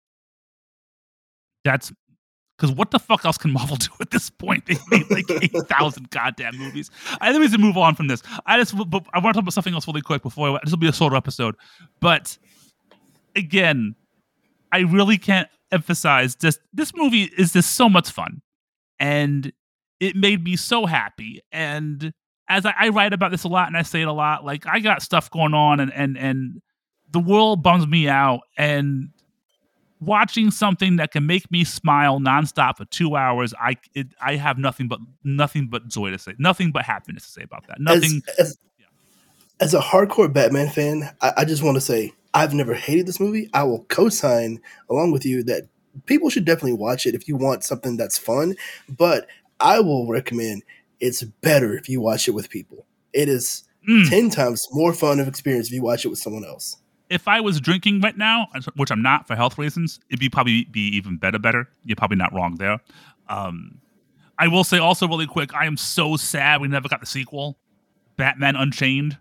That's because what the fuck else can Marvel do at this point? They made like eight thousand goddamn movies. I think we should move on from this. I just, but I want to talk about something else really quick before I, this will be a shorter episode. But again, I really can't emphasize just this movie is just so much fun, and it made me so happy. And as I, I write about this a lot, and I say it a lot, like I got stuff going on, and and and the world bums me out, and watching something that can make me smile nonstop for two hours, I it, I have nothing but nothing but joy to say, nothing but happiness to say about that. Nothing. As, as, yeah. as a hardcore Batman fan, I, I just want to say I've never hated this movie. I will co-sign along with you that people should definitely watch it if you want something that's fun. But I will recommend it's better if you watch it with people. It is mm. ten times more fun of experience if you watch it with someone else. If I was drinking right now, which I'm not for health reasons, it'd be probably be even better. Better. You're probably not wrong there. Um, I will say also really quick, I am so sad we never got the sequel, Batman Unchained,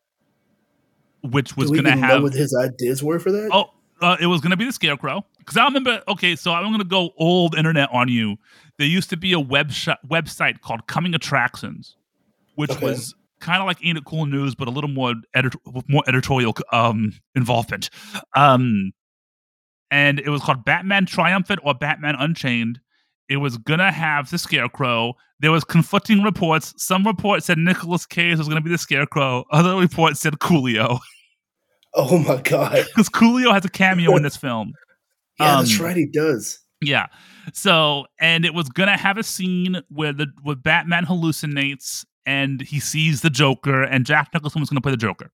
which was going to have. Know what his ideas were for that? Oh, uh, it was going to be the Scarecrow. Because I remember. Okay, so I'm going to go old internet on you. There used to be a web sh- website called Coming Attractions, which okay. was kind of like Ain't It Cool News, but a little more edit- more editorial um, involvement. Um, and it was called Batman Triumphant or Batman Unchained. It was going to have the Scarecrow. There was conflicting reports. Some reports said Nicolas Cage was going to be the Scarecrow. Other reports said Coolio. Oh, my God. Because Coolio has a cameo in this film. Yeah, um, that's right. He does. Yeah. So, and it was going to have a scene where the where Batman hallucinates and he sees the Joker, and Jack Nicholson was going to play the Joker.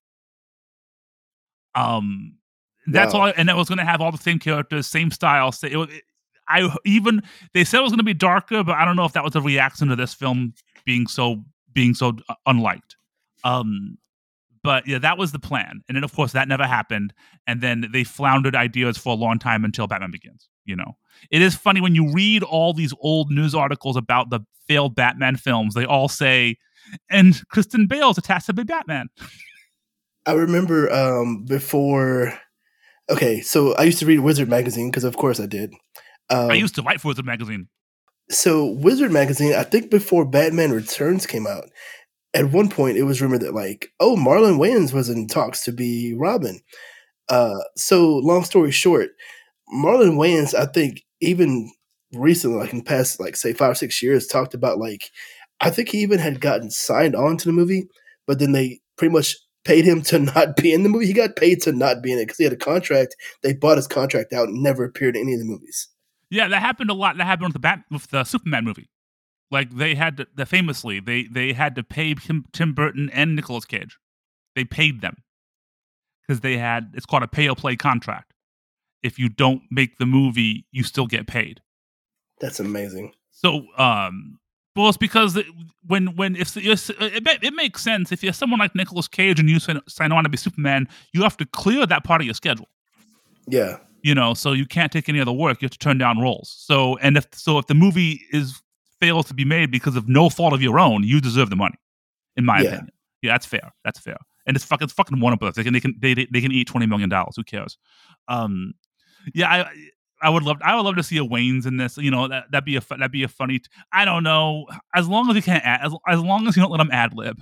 Um, that's wow. all, and that was going to have all the same characters, same style. So it, it, I even they said it was going to be darker, but I don't know if that was a reaction to this film being so being so unliked. Um, but yeah, that was the plan, and then of course that never happened. And then they floundered ideas for a long time until Batman Begins. You know, it is funny when you read all these old news articles about the failed Batman films. They all say, and Kristen Bale's attached to be Batman. I remember um, before. Okay, so I used to read Wizard magazine because, of course, I did. Um, I used to write for Wizard magazine. So Wizard magazine, I think before Batman Returns came out, at one point it was rumored that like, oh, Marlon Wayans was in talks to be Robin. Uh, so long story short, Marlon Wayans, I think even recently, like in the past, like say five or six years, talked about like, I think he even had gotten signed on to the movie, but then they pretty much paid him to not be in the movie. He got paid to not be in it because he had a contract. They bought his contract out and never appeared in any of the movies. Yeah, that happened a lot. That happened with the Bat- with the Superman movie. Like they had to, the famously they they had to pay Tim, Tim Burton and Nicolas Cage. They paid them because they had it's called a pay or play contract. If you don't make the movie, you still get paid. That's amazing. So, um, well, it's because when when if it, it makes sense if you're someone like Nicolas Cage and you sign on to be Superman, you have to clear that part of your schedule. Yeah, you know, so you can't take any other work. You have to turn down roles. So, and if so, if the movie is fails to be made because of no fault of your own, you deserve the money. In my yeah. opinion, yeah, that's fair. That's fair. And it's fucking it's fucking Warner Brothers. They can they can they they can eat twenty million dollars. Who cares? Um, yeah, I. I would love. I would love to see a Wayne's in this. You know, that that'd be a that'd be a funny. T- I don't know. As long as you can't add, as as long as you don't let them ad lib.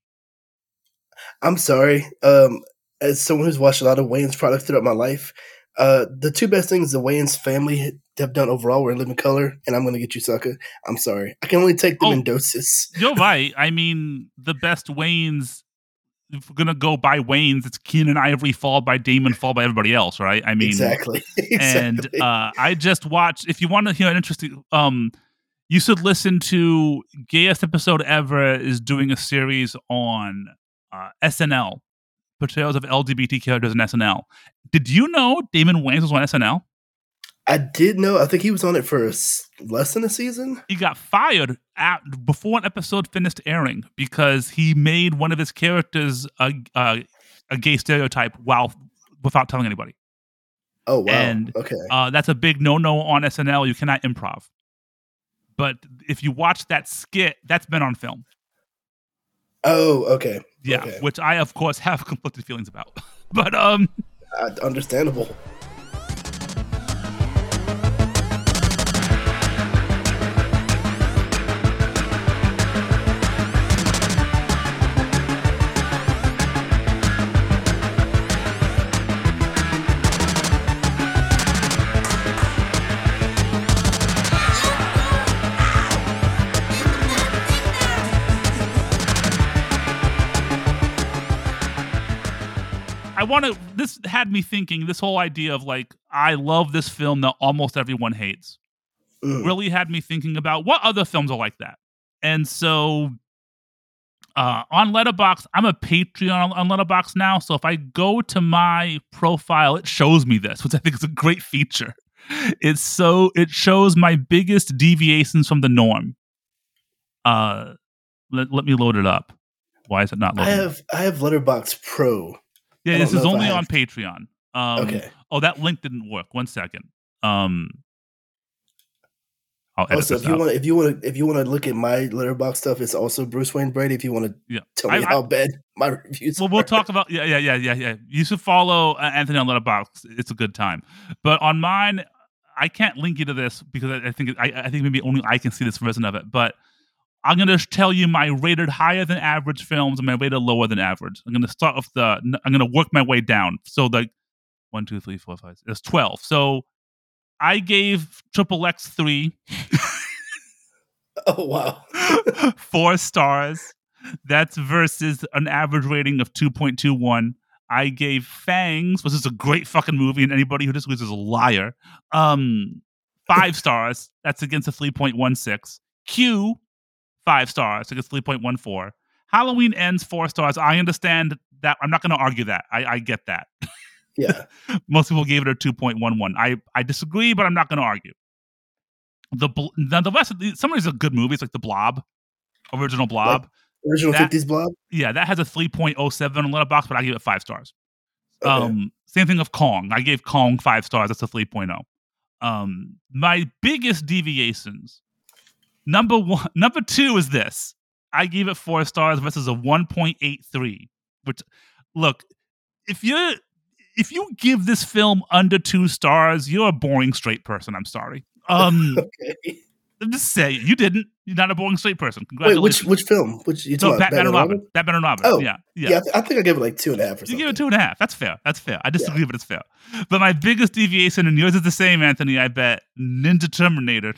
I'm sorry. Um, as someone who's watched a lot of Wayne's products throughout my life, uh, the two best things the Wayne's family have done overall were in Living Color, and I'm going to Get You, Sucker. I'm sorry. I can only take the oh, Mendozas. You're right. I mean, the best Wayne's. If we're gonna go by Wayne's, it's Keenan Ivory followed by Damon followed by everybody else, right? I mean, exactly. exactly. And uh, I just watched. If you want to hear an interesting, um, You should listen to Gayest Episode Ever is doing a series on uh, S N L, portrayals of L G B T characters in S N L. Did you know Damon Wayans was on S N L? I did know. I think he was on it for less than a season. He got fired at, before an episode finished airing because he made one of his characters a, a, a gay stereotype while without telling anybody. Oh, wow. And okay. Uh, that's a big no-no on S N L. You cannot improv. But if you watch that skit, that's been on film. Oh, okay. Yeah, okay. Which I, of course, have conflicted feelings about. But, um... Uh, understandable. I want to, this had me thinking, this whole idea of like, I love this film that almost everyone hates, mm. really had me thinking about what other films are like that. And so uh, on Letterboxd, I'm a Patreon on Letterboxd now. So if I go to my profile, it shows me this, which I think is a great feature. It's so, it shows my biggest deviations from the norm. Uh, let, let me load it up. Why is it not loading? I have, I have Letterboxd Pro. Yeah, this is only on Patreon. Um, okay. Oh, that link didn't work. One second. Um, I'll edit also, this if you out. want, if you want to, if you want to look at my Letterboxd stuff, it's also Bruce Wayne Brady. If you want to yeah. tell me I, how I, bad my reviews. Well, are. we'll talk about yeah, yeah, yeah, yeah, yeah. You should follow uh, Anthony on Letterboxd. It's a good time. But on mine, I can't link you to this because I, I think I, I think maybe only I can see this version of it. But I'm going to tell you my rated higher than average films and my rated lower than average. I'm going to start with the, I'm going to work my way down. So like one, two, three, four, five, it's twelve. So I gave Triple X three. Oh, wow. Four stars. That's versus an average rating of two point two one. I gave Fangs, which is a great fucking movie, and anybody who disagrees is a liar. Um, five stars. That's against a three point one six. Q, five stars. Against three point one four. Halloween Ends, four stars. I understand that. I'm not going to argue that. I, I get that. Yeah. Most people gave it a two point one one. I, I disagree, but I'm not going to argue. The now the rest of the, some of these are good movies, like The Blob, original Blob. Like original that, fifties Blob? Yeah, that has a three point oh seven on Letterboxd, but I give it five stars. Okay. Um, same thing of Kong. I gave Kong five stars. That's a three point oh. Um, my biggest deviations. Number one, number two is this. I gave it four stars versus a one point eight three. Which, look, if you if you give this film under two stars, you're a boring straight person. I'm sorry. Um, okay. I'm just saying, you didn't. You're not a boring straight person. Congratulations. Wait, which which film? Which you so talking Batman, about? and Robin. Robin. Batman and Robin. Oh, yeah, yeah. yeah I, th- I think I gave it like two and a half or something. You gave it two and a half. That's fair. That's fair. I disagree, yeah. but it's fair. But my biggest deviation, and yours is the same, Anthony. I bet Ninja Terminator.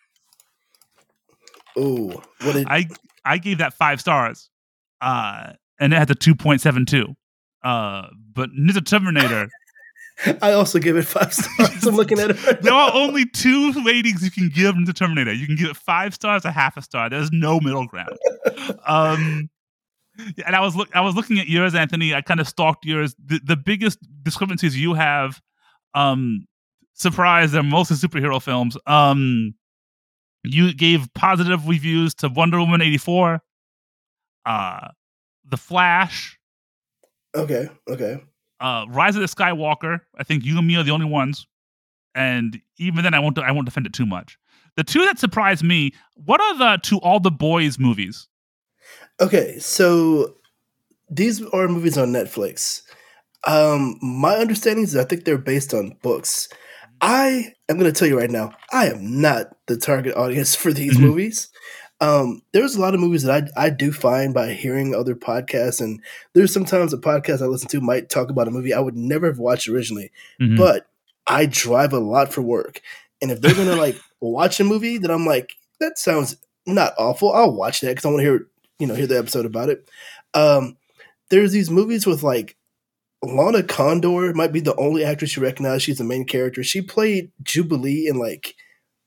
Oh, what did I? I gave that five stars, uh, and it has a two point seven two. Uh, but Ninja Terminator. I also give it five stars. I'm looking at it right There now. are only two ratings you can give Ninja Terminator. You can give it five stars or half a star. There's no middle ground. um, and I was look, I was looking at yours, Anthony. I kind of stalked yours. The, the biggest discrepancies you have, um, surprise, they're mostly superhero films. Um, you gave positive reviews to Wonder Woman eighty-four, uh, The Flash. Okay, okay. Uh, Rise of the Skywalker. I think you and me are the only ones, and even then, I won't. I won't defend it too much. The two that surprised me. What are the To All the Boys movies? Okay, so these are movies on Netflix. Um, my understanding is I think they're based on books. I am going to tell you right now, I am not the target audience for these mm-hmm. movies. Um, there's a lot of movies that I I do find by hearing other podcasts, and there's sometimes a podcast I listen to might talk about a movie I would never have watched originally, mm-hmm. but I drive a lot for work, and if they're gonna like watch a movie that I'm like, that sounds not awful, I'll watch that because I want to hear you know hear the episode about it. Um, there's these movies with like Lana Condor might be the only actress you recognize. She's the main character. She played Jubilee in like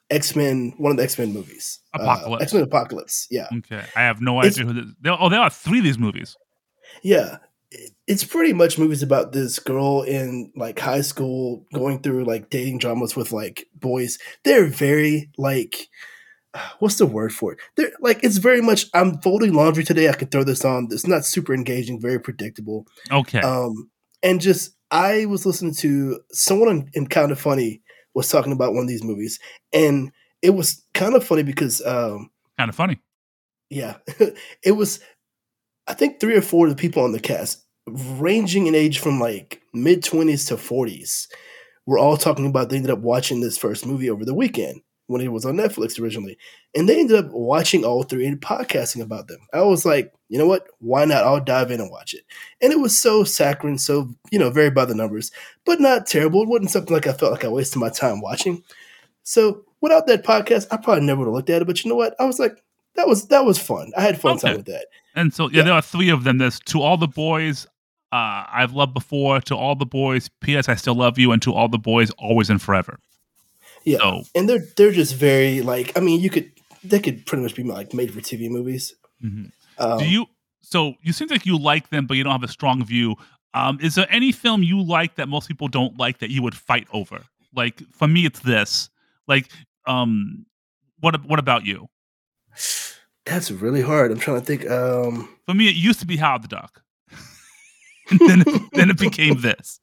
X-Men, one of the X-Men movies. Uh, Apocalypse. X-Men Apocalypse, yeah. Okay. I have no It's idea who this. There, oh, there are three of these movies. yeah. It- It's pretty much movies about this girl in like high school going through like dating dramas with like boys. They're very like what's the word for it? They're like it's very much I'm folding laundry today. I could throw this on. It's not super engaging, very predictable. Okay. Um, and just I was listening to someone in, in Kind of Funny was talking about one of these movies, and it was kind of funny because um, Kind of funny. yeah, it was I think three or four of the people on the cast, ranging in age from like mid twenties to forties, were all talking about they ended up watching this first movie over the weekend when it was on Netflix originally. And they ended up watching all three and podcasting about them. I was like, you know what? Why not? I'll dive in and watch it. And it was so saccharine, so, you know, very by the numbers, but not terrible. It wasn't something like I felt like I wasted my time watching. So without that podcast, I probably never would have looked at it. But you know what? I was like, that was that was fun. I had fun Okay. time with that. And so, yeah, Yeah. there are three of them. There's To All the Boys, uh, I've Loved Before, To All the Boys, P S I Still Love You, and To All the Boys, Always and Forever. Yeah, So, and they're they're just very like I mean you could they could pretty much be like made for T V movies. mhm. Um, do you? So you seem like you like them, but you don't have a strong view. Um, is there any film you like that most people don't like that you would fight over? Like for me, it's this. Like, um, what what about you? That's really hard. I'm trying to think. Um, For me, it used to be Howard the Duck, and then it, then it became this.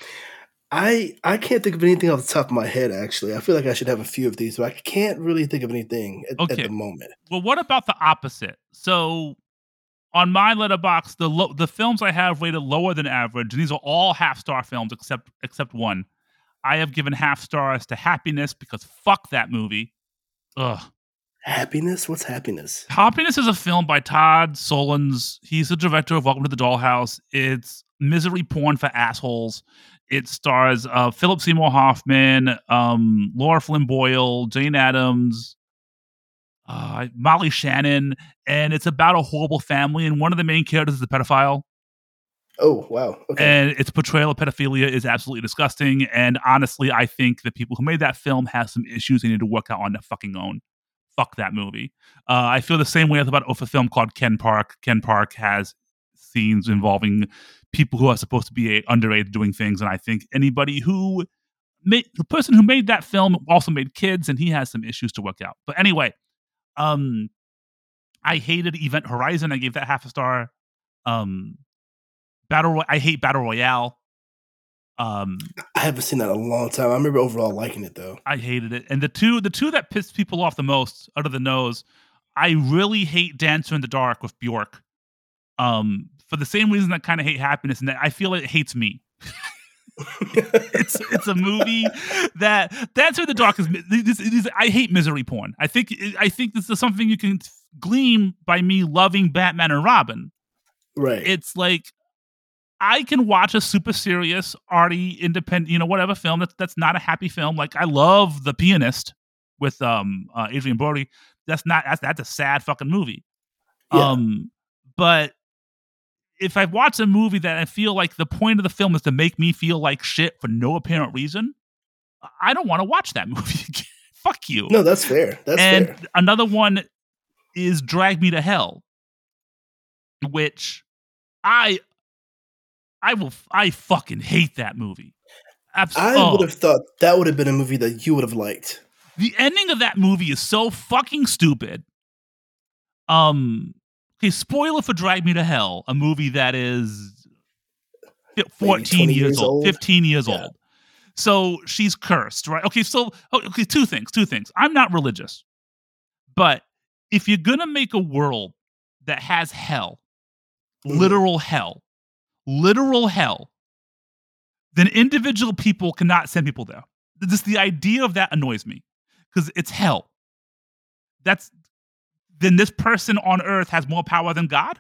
I I can't think of anything off the top of my head. Actually, I feel like I should have a few of these, but I can't really think of anything at, Okay. at the moment. Well, what about the opposite? So on my letterbox, the lo- the films I have rated lower than average, and these are all half star films except except one. I have given half stars to Happiness because fuck that movie. Ugh. Happiness? What's happiness? Happiness is a film by Todd Solondz. He's the director of Welcome to the Dollhouse. It's misery porn for assholes. It stars uh, Philip Seymour Hoffman, um, Laura Flynn Boyle, Jane Addams, uh, Molly Shannon, and it's about a horrible family, and one of the main characters is a pedophile. Oh wow. Okay. And its portrayal of pedophilia is absolutely disgusting. And honestly, I think the people who made that film have some issues they need to work out on their fucking own. Fuck that movie. Uh, I feel the same way about a film called Ken Park. Ken Park has scenes involving people who are supposed to be underage doing things, and I think anybody who made the person who made that film also made kids, and he has some issues to work out. But anyway, um, I hated Event Horizon. I gave that half a star. Um, Battle. Roy- I hate Battle Royale. Um, I haven't seen that in a long time. I remember overall liking it though. I hated it. And the two, the two that pissed people off the most, out of the nose, I really hate Dancer in the Dark with Bjork. Um, for the same reason I kind of hate Happiness, and that I feel it hates me. it's it's a movie that Dancer in the Dark is. This, this, I hate misery porn. I think I think this is something you can glean by me loving Batman and Robin. Right. It's like I can watch a super serious, arty, independent, you know, whatever film that's that's not a happy film. Like I love The Pianist with um uh, Adrian Brody. That's not that's that's a sad fucking movie. Yeah. Um, but if I watch a movie that I feel like the point of the film is to make me feel like shit for no apparent reason, I don't want to watch that movie again. Fuck you. No, that's fair. That's and fair. another one is Drag Me to Hell, which I I will I fucking hate that movie. Absolutely. I would have thought that would have been a movie that you would have liked. The ending of that movie is so fucking stupid. Um, okay, spoiler for Drag Me to Hell, a movie that is fourteen years, years old, old. fifteen years Yeah. old. So she's cursed, right? Okay, so okay, two things, two things. I'm not religious, but if you're gonna make a world that has hell, Mhm. literal hell, literal hell, then individual people cannot send people there. Just the idea of that annoys me because it's hell. That's then this person on earth has more power than God.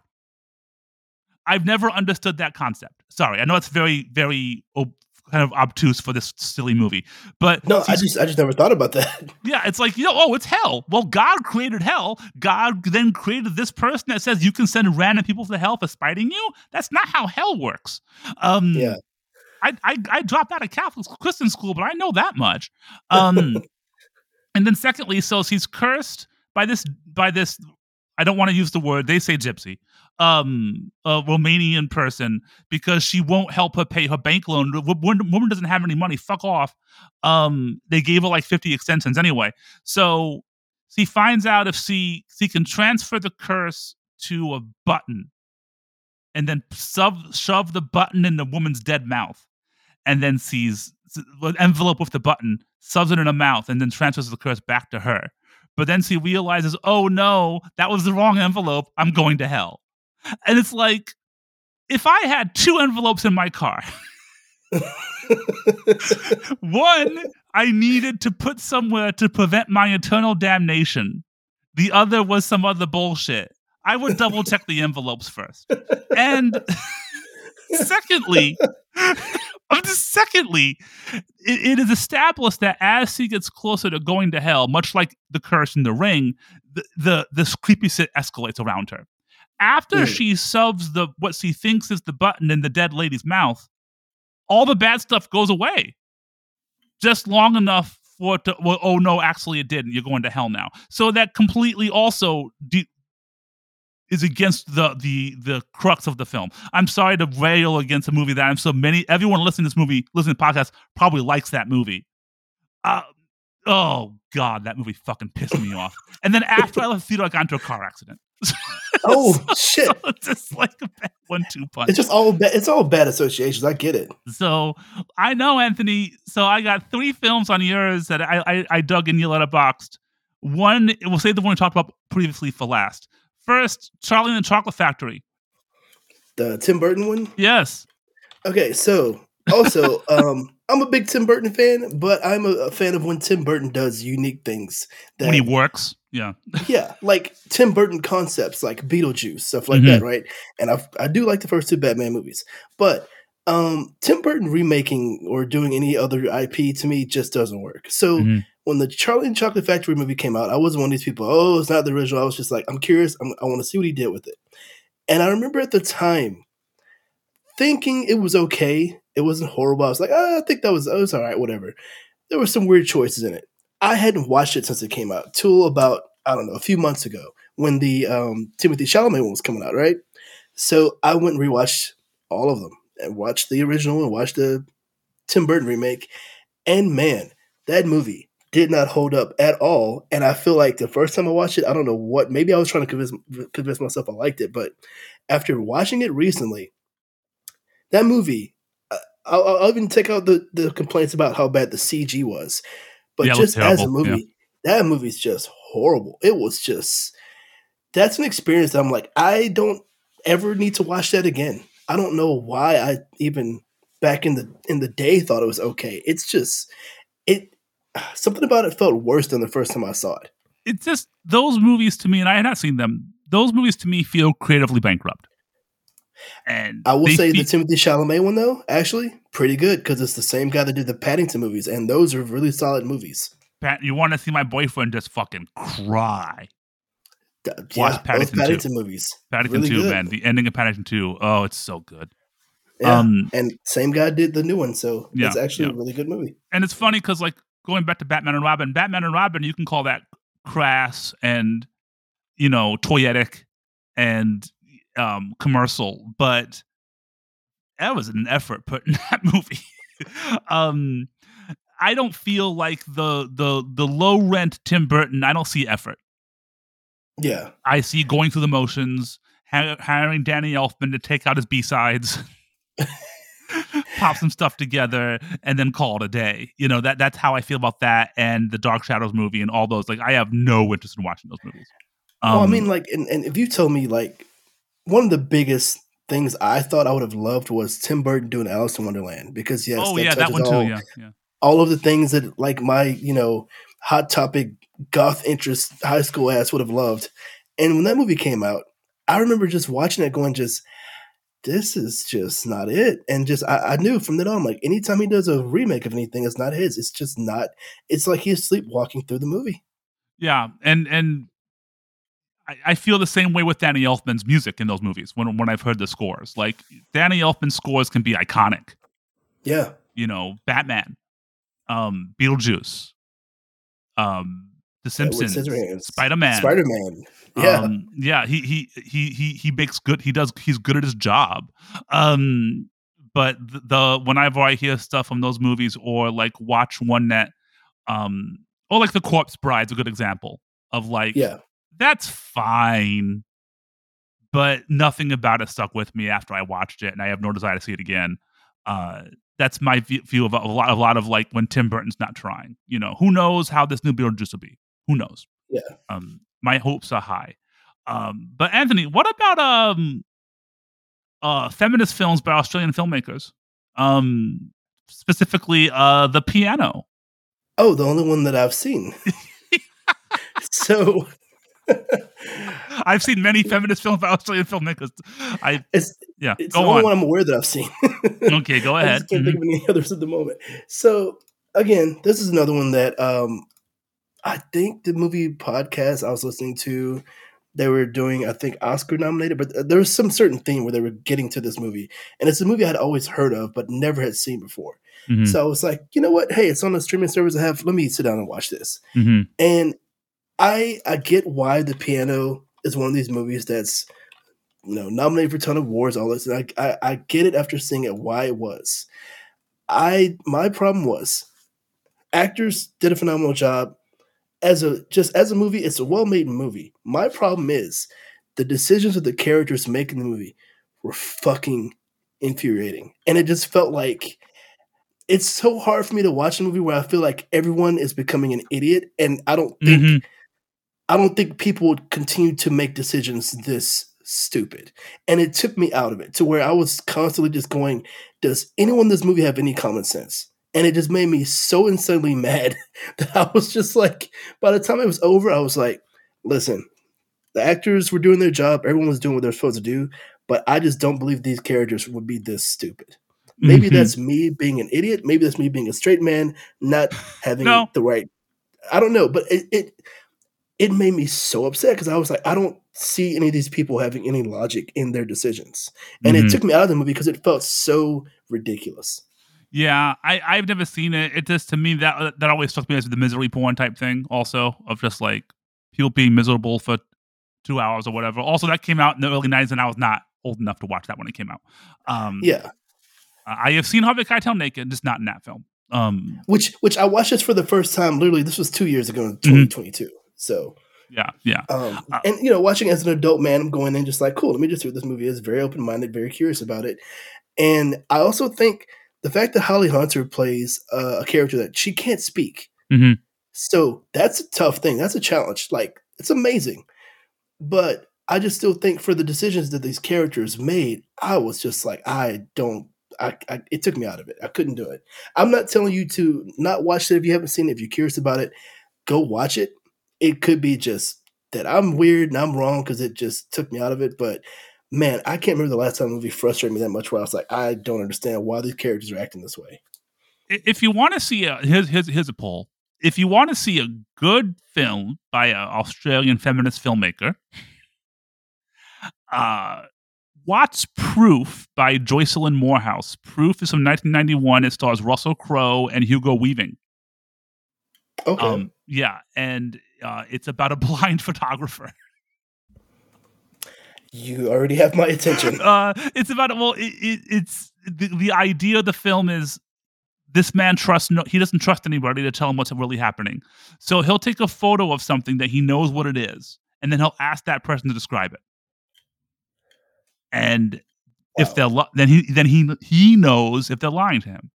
I've never understood that concept. Sorry, I know it's very, very oh, kind of obtuse for this silly movie, but No, I just I just never thought about that. yeah, it's like, you know, oh, it's hell. Well, God created hell. God then created this person that says you can send random people to hell for spiting you. That's not how hell works. Um, Yeah. I, I I dropped out of Catholic Christian school, but I know that much. Um, And then secondly, so she's cursed by this by this. I don't want to use the word. They say gypsy, um, a Romanian person, because she won't help her pay her bank loan. The woman, woman doesn't have any money. Fuck off. Um, they gave her like fifty extensions anyway. So she finds out if she she can transfer the curse to a button, and then shove shove the button in the woman's dead mouth, and then sees the envelope with the button, shoves it in her mouth, and then transfers the curse back to her. But then she realizes, oh no, that was the wrong envelope. I'm going to hell. And it's like, if I had two envelopes in my car, one I needed to put somewhere to prevent my eternal damnation. The other was some other bullshit. I would double check the envelopes first. And secondly, secondly, it, it is established that as she gets closer to going to hell, much like the curse in the ring, the, the this creepy shit escalates around her. After mm. she shoves the what she thinks is the button in the dead lady's mouth, all the bad stuff goes away. Just long enough for it to, well, oh no, actually it didn't. You're going to hell now. So that completely also de- is against the the the crux of the film. I'm sorry to rail against a movie that I'm so many everyone listening to this movie, listening to the podcast, probably likes that movie. Uh, oh god, that movie fucking pissed me off. And then after I left the theater, I got into a car accident. Oh so, shit! So it's just like a bad one-two punch. It's just all bad. It's all bad associations. I get it. So I know, Anthony. So I got three films on yours that I I, I dug in your letterboxd. One, we'll save the one we talked about previously for last. First, Charlie and the Chocolate Factory. The Tim Burton one? Yes. Okay, so also, um, I'm a big Tim Burton fan, but I'm a, a fan of when Tim Burton does unique things. That, when he works, yeah. Yeah, like Tim Burton concepts, like Beetlejuice, stuff like mm-hmm. that, right? And I I do like the first two Batman movies. But um, Tim Burton remaking or doing any other I P, to me, just doesn't work. So mm-hmm. when the Charlie and Chocolate Factory movie came out, I wasn't one of these people, oh, it's not the original. I was just like, I'm curious. I'm, I want to see what he did with it. And I remember at the time thinking it was okay. It wasn't horrible. I was like, oh, I think that was, it was all right, whatever. There were some weird choices in it. I hadn't watched it since it came out till about, I don't know, a few months ago when the um, Timothée Chalamet one was coming out, right? So I went and rewatched all of them and watched the original and watched the Tim Burton remake. And man, that movie did not hold up at all. And I feel like the first time I watched it, I don't know what, maybe I was trying to convince, convince myself I liked it. But after watching it recently, that movie, I'll, I'll even take out the, the complaints about how bad the C G was. But yeah, just as a movie, yeah. that movie's just horrible. It was just, that's an experience that I'm like, I don't ever need to watch that again. I don't know why I even back in the in the day thought it was okay. It's just, it something about it felt worse than the first time I saw it. It's just, those movies to me, and I had not seen them, those movies to me feel creatively bankrupt. And I will say feel- the Timothée Chalamet one, though, actually, pretty good because it's the same guy that did the Paddington movies, and those are really solid movies. Pat, you want to see my boyfriend just fucking cry. Uh, yeah, Watch Paddington, Paddington movies. Paddington really two, good. Man. The ending of Paddington two, oh, it's so good. Yeah, um, and same guy did the new one, so yeah, it's actually yeah. a really good movie. And it's funny because, like, going back to Batman and Robin, Batman and Robin, you can call that crass and, you know, toyetic and um, commercial, but that was an effort put in that movie. um, I don't feel like the the the low rent Tim Burton. I don't see effort. Yeah, I see going through the motions, ha- hiring Danny Elfman to take out his B sides, pop some stuff together, and then call it a day. You know, that that's how I feel about that and the Dark Shadows movie and all those. Like, I have no interest in watching those movies. Um, well, I mean, like, and, and if you told me, like, one of the biggest things I thought I would have loved was Tim Burton doing Alice in Wonderland, because yes, oh that yeah, that one all, too. Yeah, yeah. all of the things that, like, my, you know, Hot Topic goth interest high school ass would have loved. And when that movie came out, I remember just watching it going, just, this is just not it. And just, I, I knew from then on, like, anytime he does a remake of anything, it's not his. It's just not, it's like he's sleepwalking through the movie. Yeah. And, and I, I feel the same way with Danny Elfman's music in those movies when, when I've heard the scores. Like, Danny Elfman's scores can be iconic. Yeah. You know, Batman, um, Beetlejuice, um, The Edward Simpsons, Scissorhands, Spider Man. Spider Man. Yeah, Um, yeah, he he he he he makes good. He does. He's good at his job. Um, but the, the whenever I hear stuff from those movies or like watch one that, um, or like The Corpse Bride's a good example of like yeah. that's fine, but nothing about it stuck with me after I watched it, and I have no desire to see it again. Uh, that's my view view of a lot, a lot of like when Tim Burton's not trying. You know, who knows how this new Beetlejuice will be? Who knows? Yeah. Um, my hopes are high. Um, but Anthony, what about um, uh, feminist films by Australian filmmakers? Um, specifically, uh, The Piano. Oh, the only one that I've seen. So I've seen many feminist films by Australian filmmakers. I it's yeah. it's Go the only on. one I'm aware that I've seen. Okay, go I ahead. just can't Mhm. think of any others at the moment. So again, this is another one that um, I think the movie podcast I was listening to, they were doing, I think, Oscar nominated, but there was some certain theme where they were getting to this movie. And it's a movie I'd always heard of, but never had seen before. Mhm. So I was like, you know what? Hey, it's on a streaming service I have. Let me sit down and watch this. Mhm. And I I get why The Piano is one of these movies that's, you know, nominated for a ton of awards, all this. And I, I, I get it after seeing it why it was. I my problem was actors did a phenomenal job. As a just as a movie, it's a well-made movie. My problem is the decisions that the characters make in the movie were fucking infuriating. And it just felt like it's so hard for me to watch a movie where I feel like everyone is becoming an idiot, and I don't think Mhm. I don't think people would continue to make decisions this stupid. And it took me out of it to where I was constantly just going, does anyone in this movie have any common sense? And it just made me so insanely mad that I was just like, by the time it was over, I was like, listen, the actors were doing their job. Everyone was doing what they're supposed to do. But I just don't believe these characters would be this stupid. Maybe Mhm. that's me being an idiot. Maybe that's me being a straight man, not having No. the right. I don't know. But it, it it made me so upset because I was like, I don't see any of these people having any logic in their decisions. And Mhm. it took me out of the movie because it felt so ridiculous. Yeah, I I've never seen it. It just to me that that always struck me as the misery porn type thing. Also, of just like people being miserable for two hours or whatever. Also, that came out in the early nineties, and I was not old enough to watch that when it came out. Um, Yeah. I have seen Harvey Keitel naked, just not in that film. Um, Which which I watched this for the first time. Literally, this was two years ago in Mhm. twenty twenty-two. So yeah, yeah. um Uh, and you know, watching it as an adult man, I'm going in just like, cool, let me just see what this movie is. Very open minded, very curious about it. And I also think the fact that Holly Hunter plays uh, a character that she can't speak. mhm. So that's a tough thing. That's a challenge. Like, it's amazing. But I just still think for the decisions that these characters made, I was just like, I don't, I, I it took me out of it. I couldn't do it. I'm not telling you to not watch it if you haven't seen it. If you're curious about it, go watch it. It could be just that I'm weird and I'm wrong because it just took me out of it. But man, I can't remember the last time a movie frustrated me that much where I was like, I don't understand why these characters are acting this way. I- If you want to see a here's, here's here's a poll. If you want to see a good film by an Australian feminist filmmaker, uh, watch Proof by Joycelyn Morehouse. Proof is from nineteen ninety-one. It stars Russell Crowe and Hugo Weaving. Okay. Um, yeah, and uh, it's about a blind photographer. You already have my attention. Uh, it's about well, it, it, it's the, the idea of the film is this man trusts no, he doesn't trust anybody to tell him what's really happening. So he'll take a photo of something that he knows what it is, and then he'll ask that person to describe it. And if Wow. they're li- then he then he he knows if they're lying to him.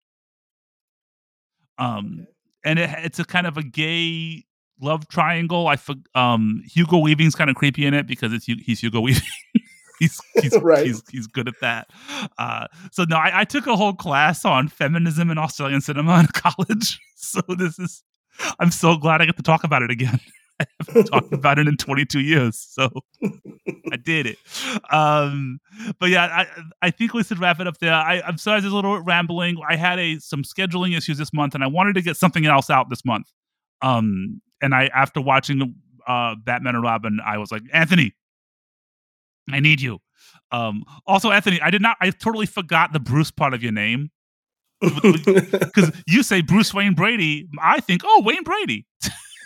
Um, Okay. and it, it's a kind of a gay love triangle. I for, um Hugo Weaving's kind of creepy in it because it's Hu- he's Hugo Weaving. he's he's, Right. he's he's good at that. Uh, so no, I, I took a whole class on feminism in Australian cinema in college. So this is I'm so glad I get to talk about it again. I haven't talked about it in twenty-two years, so I did it. Um, but yeah, I I think we should wrap it up there. I, I'm sorry, it's a little rambling. I had a some scheduling issues this month, and I wanted to get something else out this month. Um, and I after watching uh, Batman and Robin, I was like, Anthony, I need you. Um, also, Anthony, I did not. I totally forgot the Bruce part of your name because you say Bruce Wayne Brady. I think, oh, Wayne Brady.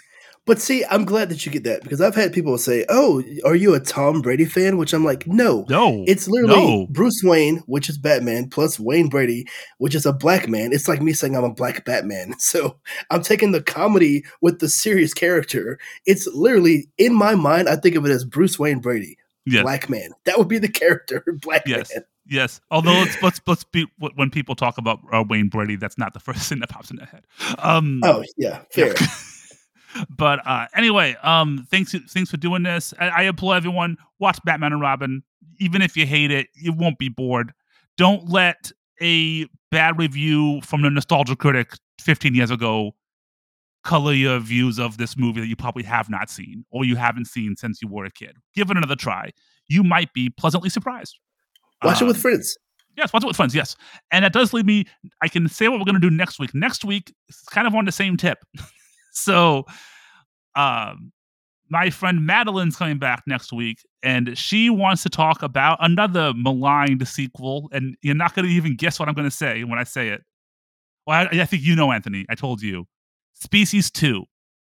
But see, I'm glad that you get that because I've had people say, "Oh, are you a Tom Brady fan?" Which I'm like, "No, No, it's literally no. Bruce Wayne, which is Batman, plus Wayne Brady, which is a black man. It's like me saying I'm a black Batman." So I'm taking the comedy with the serious character. It's literally in my mind. I think of it as Bruce Wayne Brady, Yes. black man. That would be the character, black Yes. man. Yes. Although let's let's let's be when people talk about uh, Wayne Brady, that's not the first thing that pops in their head. Um, Oh yeah, fair. Yeah. But uh, anyway, um, thanks thanks for doing this. I, I implore everyone, watch Batman and Robin. Even if you hate it, you won't be bored. Don't let a bad review from the nostalgia critic fifteen years ago color your views of this movie that you probably have not seen or you haven't seen since you were a kid. Give it another try. You might be pleasantly surprised. Watch Um, it with friends. Yes, watch it with friends. Yes, and that does lead me. I can say what we're going to do next week. Next week is kind of on the same tip. So, um, my friend Madeline's coming back next week, and she wants to talk about another maligned sequel. And you're not going to even guess what I'm going to say when I say it. Well, I, I think you know, Anthony. I told you. Species two.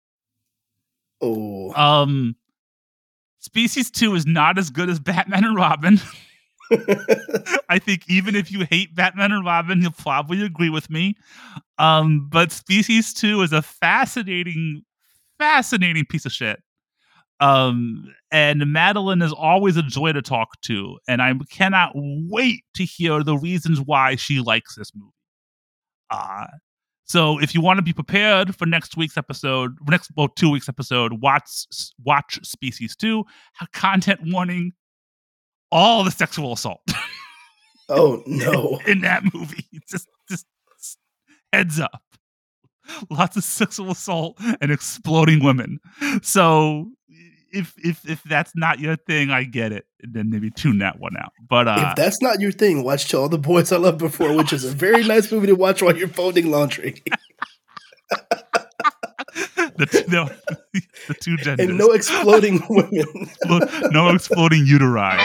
Oh, Um, Species two is not as good as Batman and Robin. I think even if you hate Batman and Robin, you'll probably agree with me. Um, but Species two is a fascinating, fascinating piece of shit. Um, and Madeline is always a joy to talk to, and I cannot wait to hear the reasons why she likes this movie. Uh, so if you want to be prepared for next week's episode, next well, two weeks episode, watch watch Species two. Content warning: all the sexual assault. Oh no! in, in that movie, just just heads up. Lots of sexual assault and exploding women. So if if if that's not your thing, I get it. Then maybe tune that one out. But uh, if that's not your thing, watch To All the Boys I Loved Before, which is a very nice movie to watch while you're folding laundry. the, t- no, the two genders. And no exploding women. No exploding uteri.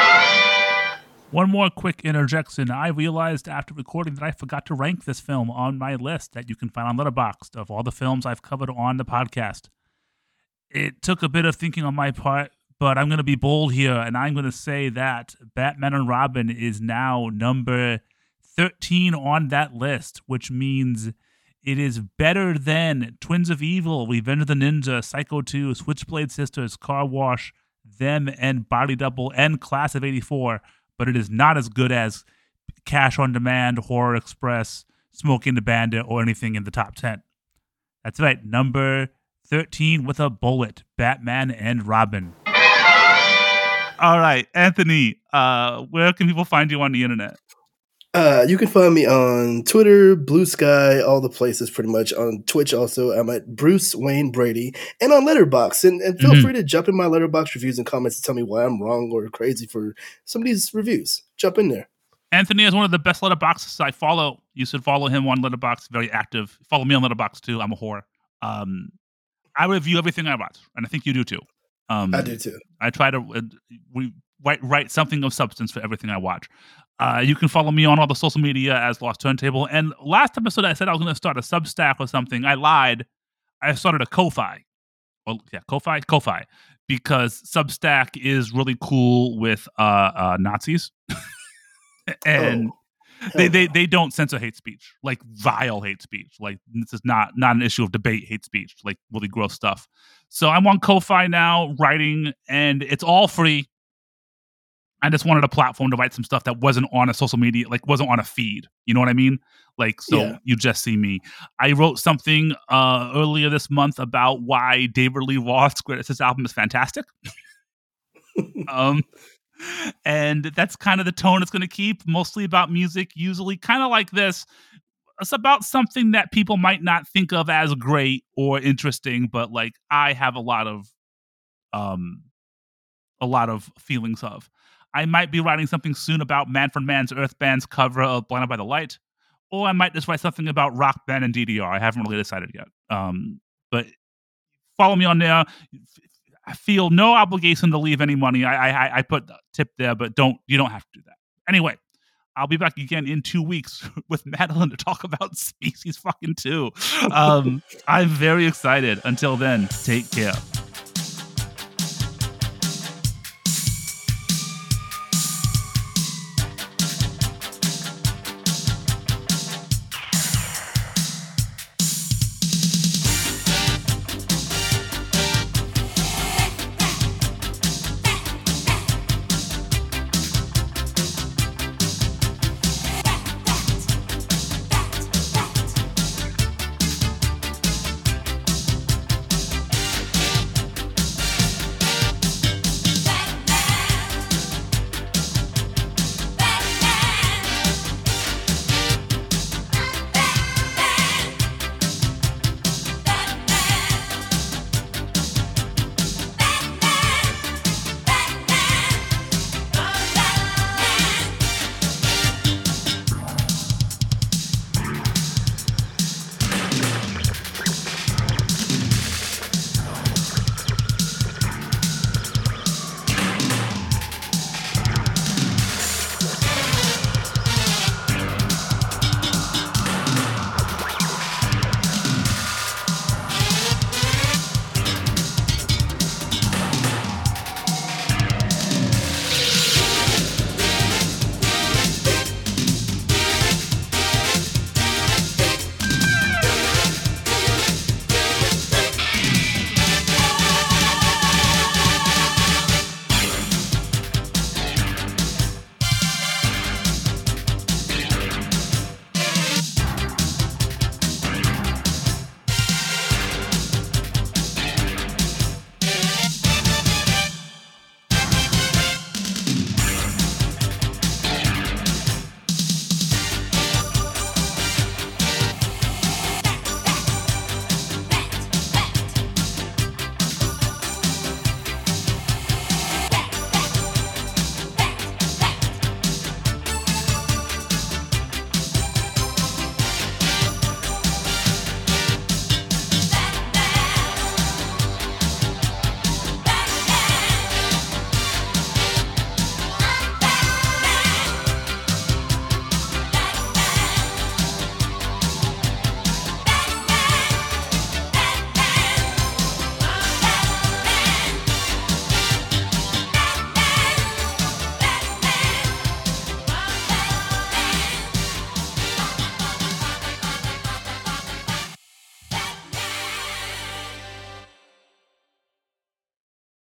One more quick interjection. I realized after recording that I forgot to rank this film on my list that you can find on Letterboxd of all the films I've covered on the podcast. It took a bit of thinking on my part, but I'm going to be bold here, and I'm going to say that Batman and Robin is now number thirteen on that list, which means it is better than Twins of Evil, Revenge of the Ninja, Psycho two, Switchblade Sisters, Car Wash, Them, and Body Double, and Class of eighty-four, but it is not as good as Cash on Demand, Horror Express, Smoking the Bandit, or anything in the top ten. That's right, number thirteen with a bullet, Batman and Robin. All right, Anthony, uh, where can people find you on the internet? Uh, you can find me on Twitter, Blue Sky, all the places pretty much. On Twitch also, I'm at Bruce Wayne Brady, and on Letterboxd. And, and feel Mhm. free to jump in my Letterboxd reviews and comments to tell me why I'm wrong or crazy for some of these reviews. Jump in there. Anthony is one of the best Letterboxds I follow. You should follow him on Letterboxd. Very active. Follow me on Letterboxd too. I'm a whore. Um, I review everything I watch, and I think you do too. Um, I do too. I try to uh, we write, write something of substance for everything I watch. Uh, you can follow me on all the social media as Lost Turntable. And last episode, I said I was going to start a Substack or something. I lied. I started a Ko-Fi. Well, yeah, Ko-Fi, Ko-Fi, because Substack is really cool with uh, uh, Nazis, and Oh, they, hell they no. they don't censor hate speech, like vile hate speech. Like this is not not an issue of debate. Hate speech, like really gross stuff. So I'm on Ko-Fi now, writing, and it's all free. I just wanted a platform to write some stuff that wasn't on a social media, like wasn't on a feed. You know what I mean? Like, so Yeah. you just see me. I wrote something uh, earlier this month about why David Lee Roth's greatest album is fantastic. um, and that's kind of the tone it's going to keep, mostly about music, usually kind of like this. It's about something that people might not think of as great or interesting, but like I have a lot of, um, a lot of feelings of. I might be writing something soon about Manfred Mann's Earth Band's cover of Blinded by the Light, or I might just write something about Rock Band and D D R. I haven't really decided yet. Um, but follow me on there. I feel no obligation to leave any money. I I, I put a tip there, but don't you don't have to do that. Anyway, I'll be back again in two weeks with Madeline to talk about Species fucking two. Um, I'm very excited. Until then, take care.